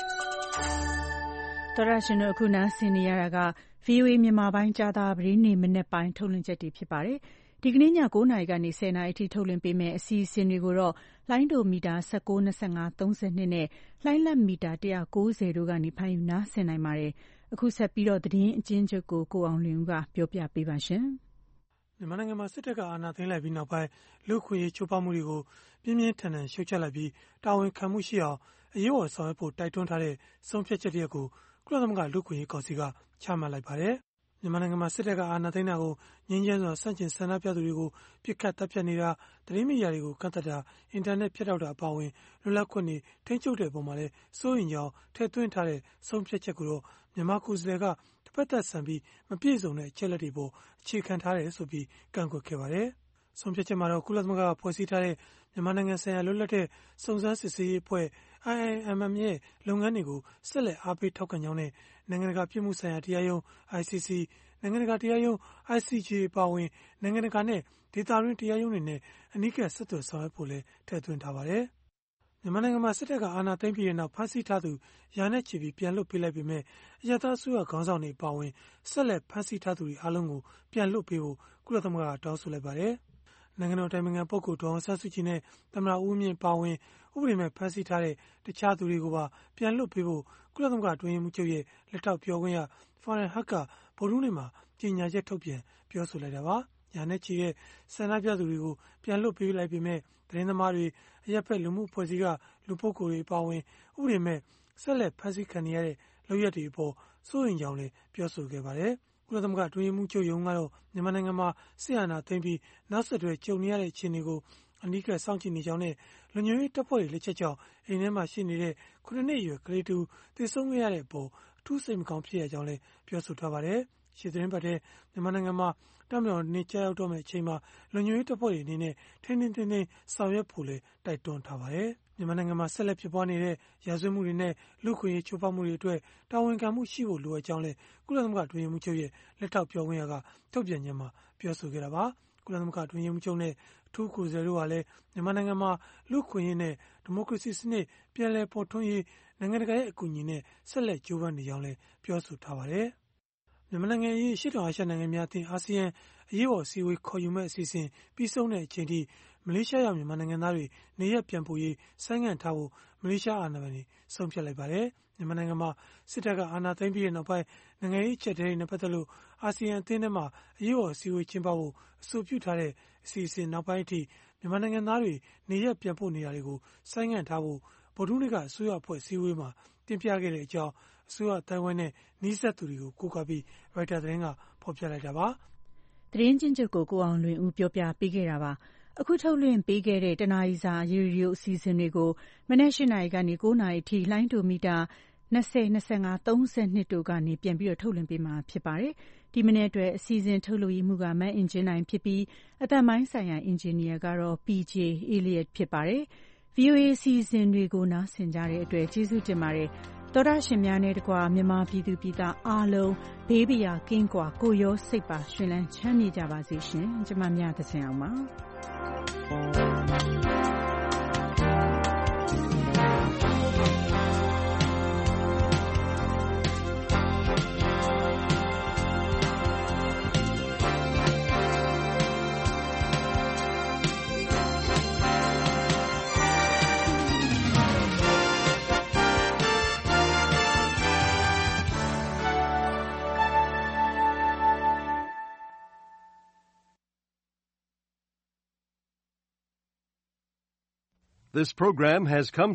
တော်ရရှင်တို့အခုနားဆင်နေရတာက VOA မြန်မာပိုင်းကြာသပတေးနေ့မနက်ပိုင်းထုတ်လွှင့်ချက်တွေဖြစ်ပါတယ်ဒီကနေ့ည9:00 နာရီကနေ10:00 နာရီအထိထုတ်လွှင့်ပေးမယ့်အစီအစဉ်တွေကိုတော့လိုင်းဒိုမီတာ19, 25, 32နဲ့လိုင်းလတ်မီတာ190တို့ကနေဖမ်းယူနားဆင်နိုင်ပါတယ်။အခုဆက်ပြီးတော့သတင်းအကျဉ်းချုပ်ကိုကိုအောင်လွင်ဦးကပြောပြပေးပါရှင်။မြန်မာနိုင်ငံမှာစစ်တပ်ကအာဏာသိမ်းလိုက်ပြီးနောက်ပိုင်းလူ့အခွင့်အရေးချိုးဖောက်မှုတွေကိုပြင်းပြင်းထန်ထန်ရှုတ်ချလိုက်ပြီးတာဝန်ခံမှုရှိအောင်အရေးပေါ်ဆောင်ရွက်ဖို့တိုက်တွန်းထားတဲ့ဆုံးဖြတ်ချက်တရက်ကိုကုလသမဂ္ဂလူ့အခွင့်အရေးကောင်စီကချမှတ်လိုက်ပါတယ်။မြန်မာနိုင်ငံမှာစစ်တပ်ကအာဏာသိမ်းတာကိုငြိမ်းချမ်းစွာဆန့်ကျင်ဆန္ဒပြသူတွေကိုပစ်ခတ်တပ်ဖြတ်နေတာသတင်းမီဒီယာတွေကိုကန့်သတ်တာအင်တာနက်ဖြတ်တောက်တာအပါအဝင်လွတ်လပ်ခွင့်တွေထိန်းချုပ်တဲ့အပေါ်မှာလည်းစိုးရိမ်ကြောင်းထည့်သွင်းထားတဲ့ဆုံးဖြတ်ချက်ကိုတော့မြန်မာကိုယ်စားလှယ်ကတစ်ဖက်သက်ဆန်ပြီးမပြည့်စုံတဲ့အချက်လက်တွေပေါ်အခြေခံထားတယ်ဆိုပြီးကန့်ကွက်ခဲ့ပါတယ်။ဆုံးဖြတ်ချက်မှာတော့ကုလသမဂ္ဂကဖွဲ့စည်းထားတဲ့မြန်မာနိုင်ငံဆိုင်ရာလွတ်လပ်တဲ့စုံစမ်းစစ်ဆေးရေးအဖွဲ့ IIMM ရဲ့လုပ်ငန်းတွေကိုဆက်လက်အားပေးထောက်ခံကြောင်းနဲ့နိုင်ငံတကာပြည်မှုဆိုင်ရာတရားရုံး ICC နိုင်ငံတကာတရားရုံး ICJ အပါအဝင်နိုင်ငံတကာနဲ့ဒေသတွင်းတရားရုံးတွေနဲ့အနီးကပ်ဆက်သွယ်ဆောင်ရွက်ဖို့လည်းထည့်သွင်းထားပါတယ်။မြန်မာနိုင်ငံမှာစစ်တပ်ကအာဏာသိမ်းပြီးတဲ့နောက်ဖမ်းဆီးထားသူရာနဲ့ချီပြီးပြန်လွှတ်ပေးလိုက်ပေမဲ့အရပ်သားအစိုးရခေါင်းဆောင်တွေအပါအဝင်ဆက်လက်ဖမ်းဆီးထားသူတွေအားလုံးကိုပြန်လွှတ်ပေးဖို့ကုလသမဂ္ဂကတောင်းဆိုလိုက်ပါတယ်။နိုင်ငံတော်အတိုင်ပင်ခံပုဂ္ဂိုလ်ဒေါ်အောင်ဆန်းစုကြည်နဲ့သမ္မတဦးဝင်းမြင့်ပါဝင်ဥပဒေမဲ့ဖမ်းဆီးထားတဲ့တခြားသူတွေကိုပါပြန်လွှတ်ပေးဖို့ကုလသမဂ္ဂအတွင်းရေးမှူးချုပ်ရဲ့လက်ထောက်ပြောခွင့်ရ Farhan Haq ကဗုဒ္ဓဟူးနေ့မှာကြေညာချက်ထုတ်ပြန်ပြောဆိုလိုက်တာပါ။ညာနဲ့ချီတဲ့ဆန္ဒပြသူတွေကိုပြန်လွှတ်ပေးလိုက်ပေမဲ့သတင်းသမားတွေအရပ်ဖက်လူမှုအဖွဲ့အစည်းကလူပုဂ္ဂိုလ်တွေပါဝင်ဥပဒေမဲ့ဆက်လက်ဖမ်းဆီးခံနေရတဲ့လုပ်ရက်တွေအပေါ်စိုးရိမ်ကြောင်းလည်းပြောဆိုခဲ့ပါတယ်။ကုလသမဂ္ဂအတွင်းရေးမှူးချုပ်ရုံးကတော့မြန်မာနိုင်ငံမှာစစ်အာဏာသိမ်းပြီးနောက်ဆက်တွဲကြုံနေရတဲ့အခြေအနေကိုအနီးကပ်စောင့်ကြည့်နေကြောင်းနဲ့လူမျိုးရေးတပ်ဖွဲ့တွေလက်ချက်ကြောင့်အိမ်ထဲမှာရှိနေတဲ့9 နှစ်အရွယ်ကလေးတူသေဆုံးခဲ့ရတဲ့အပေါ်အထူးစိတ်မကောင်းဖြစ်ရကြောင်းလည်းပြောဆိုထားပါတယ်။ရှေ့သတင်းပတ်ထဲမြန်မာနိုင်ငံမှာတပ်မတော်နေကြာရောက်တော့မယ့်အချိန်မှာလူမျိုးရေးတပ်ဖွဲ့တွေအနေနဲ့ထိန်းထိန်းသိမ်းသိမ်းဆောင်ရွက်ဖို့လည်းတိုက်တွန်းထားပါတယ်။မြန်မာနိုင်ငံမှာဆက်လက်ဖြစ်ပွားနေတဲ့ရာဇဝတ်မှုတွေနဲ့လူ့အခွင့်အရေးချိုးဖောက်မှုတွေအတွက်တာဝန်ခံမှုရှိဖို့လိုအပ်ကြောင်းလည်းကုလသမဂ္ဂအတွင်းရေးမှူးချုပ်ရဲ့လက်ထောက်ပြောခွင့်ရကထုတ်ပြန်ချက်မှာပြောဆိုခဲ့တာပါ။ကုလသမဂ္ဂအတွင်းရေးမှူးချုပ်နဲ့အထူးကိုယ်စားလှယ်တို့ဟာလည်းမြန်မာနိုင်ငံမှာလူ့အခွင့်အရေးနဲ့ဒီမိုကရေစီစနစ်ပြန်လည်ပေါ်ထွန်းရေးနိုင်ငံတကာရဲ့အကူအညီနဲ့ဆက်လက်ကြိုးပမ်းနေကြောင်းလည်းပြောဆိုထားပါတယ်။မြန်မာနိုင်ငံရဲ့အရှေ့တောင်အာရှနိုင်ငံများအသင်းအာဆီယံအရေးပေါ်အစည်းအဝေးခေါ်ယူမဲ့အစီအစဉ်ပြီးဆုံးတဲ့အချိန်ထိမလေးရှားရောက်မြန်မာနိုင်ငံသားတွေနေရပ်ပြန်ပို့ရေးဆိုင်းငံ့ထားဖို့မလေးရှားအာဏာပိုင်တွေဆုံးဖြတ်လိုက်ပါတယ်။မြန်မာနိုင်ငံမှာစစ်တပ်ကအာဏာသိမ်းပြီးတဲ့နောက်ပိုင်းနိုင်ငံရေးအကျပ်အတည်းတွေနဲ့ပတ်သက်လို့အာဆီယံအသင်းထဲမှာအရေးပေါ်အစည်းအဝေးကျင်းပဖို့အဆိုပြုထားတဲ့အစီအစဉ်နောက်ပိုင်းအထိမြန်မာနိုင်ငံသားတွေနေရပ်ပြန်ပို့နေတာတွေကိုဆိုင်းငံ့ထားဖို့ဗုဒ္ဓဟူးနေ့ကအစိုးရအဖွဲ့အစည်းအဝေးမှာတင်ပြခဲ့တဲ့အကြောင်းအစိုးရအတိုင်းဝိုင်းနဲ့နှီးစပ်သူတွေကိုကိုးကားပြီးရိုက်တာသတင်းကဖော်ပြလိုက်တာပါ။သတင်းချင်းချုပ်ကိုကိုအောင်လွင်ဦးပြောပြပေးခဲ့တာပါ။အခုထုတ်လွှင့်ပေးခဲ့တဲ့တနာရီစာရေဒီယိုအစီအစဉ်တွေကိုမနက်၈ နာရီကနေ9 နာရီထိလိုင်းဒိုမီတာ 20, 25, 30 တို့ကနေပြန်ပြီးထုတ်လွှင့်ပေးမှာဖြစ်ပါတယ်။ဒီမနေ့အတွက်အစီအစဉ်ထုတ်လုပ်ရေးမှူးကမန်းအင်ဂျင်နိုင်ဖြစ်ပြီးအသံပိုင်းဆိုင်ရာအင်ဂျင်နီယာကတော့ PJ Elliot ဖြစ်ပါတယ်။ VOA အစီအစဉ်တွေကိုနားဆင်ကြတဲ့အတွက်ကျေးဇူးတင်ပါတယ်။သောတာရှင်များနဲ့တကွာမြန်မာပြည်သူပြည်သားအားလုံးဘေးပရာကင်းကွာကိုရောစိတ်ပါရှင်လန်းချမ်းမြေ့ကြပါစေရှင်။ကျွန်မမြတ်သဇင်အောင်ပါ။ This program has come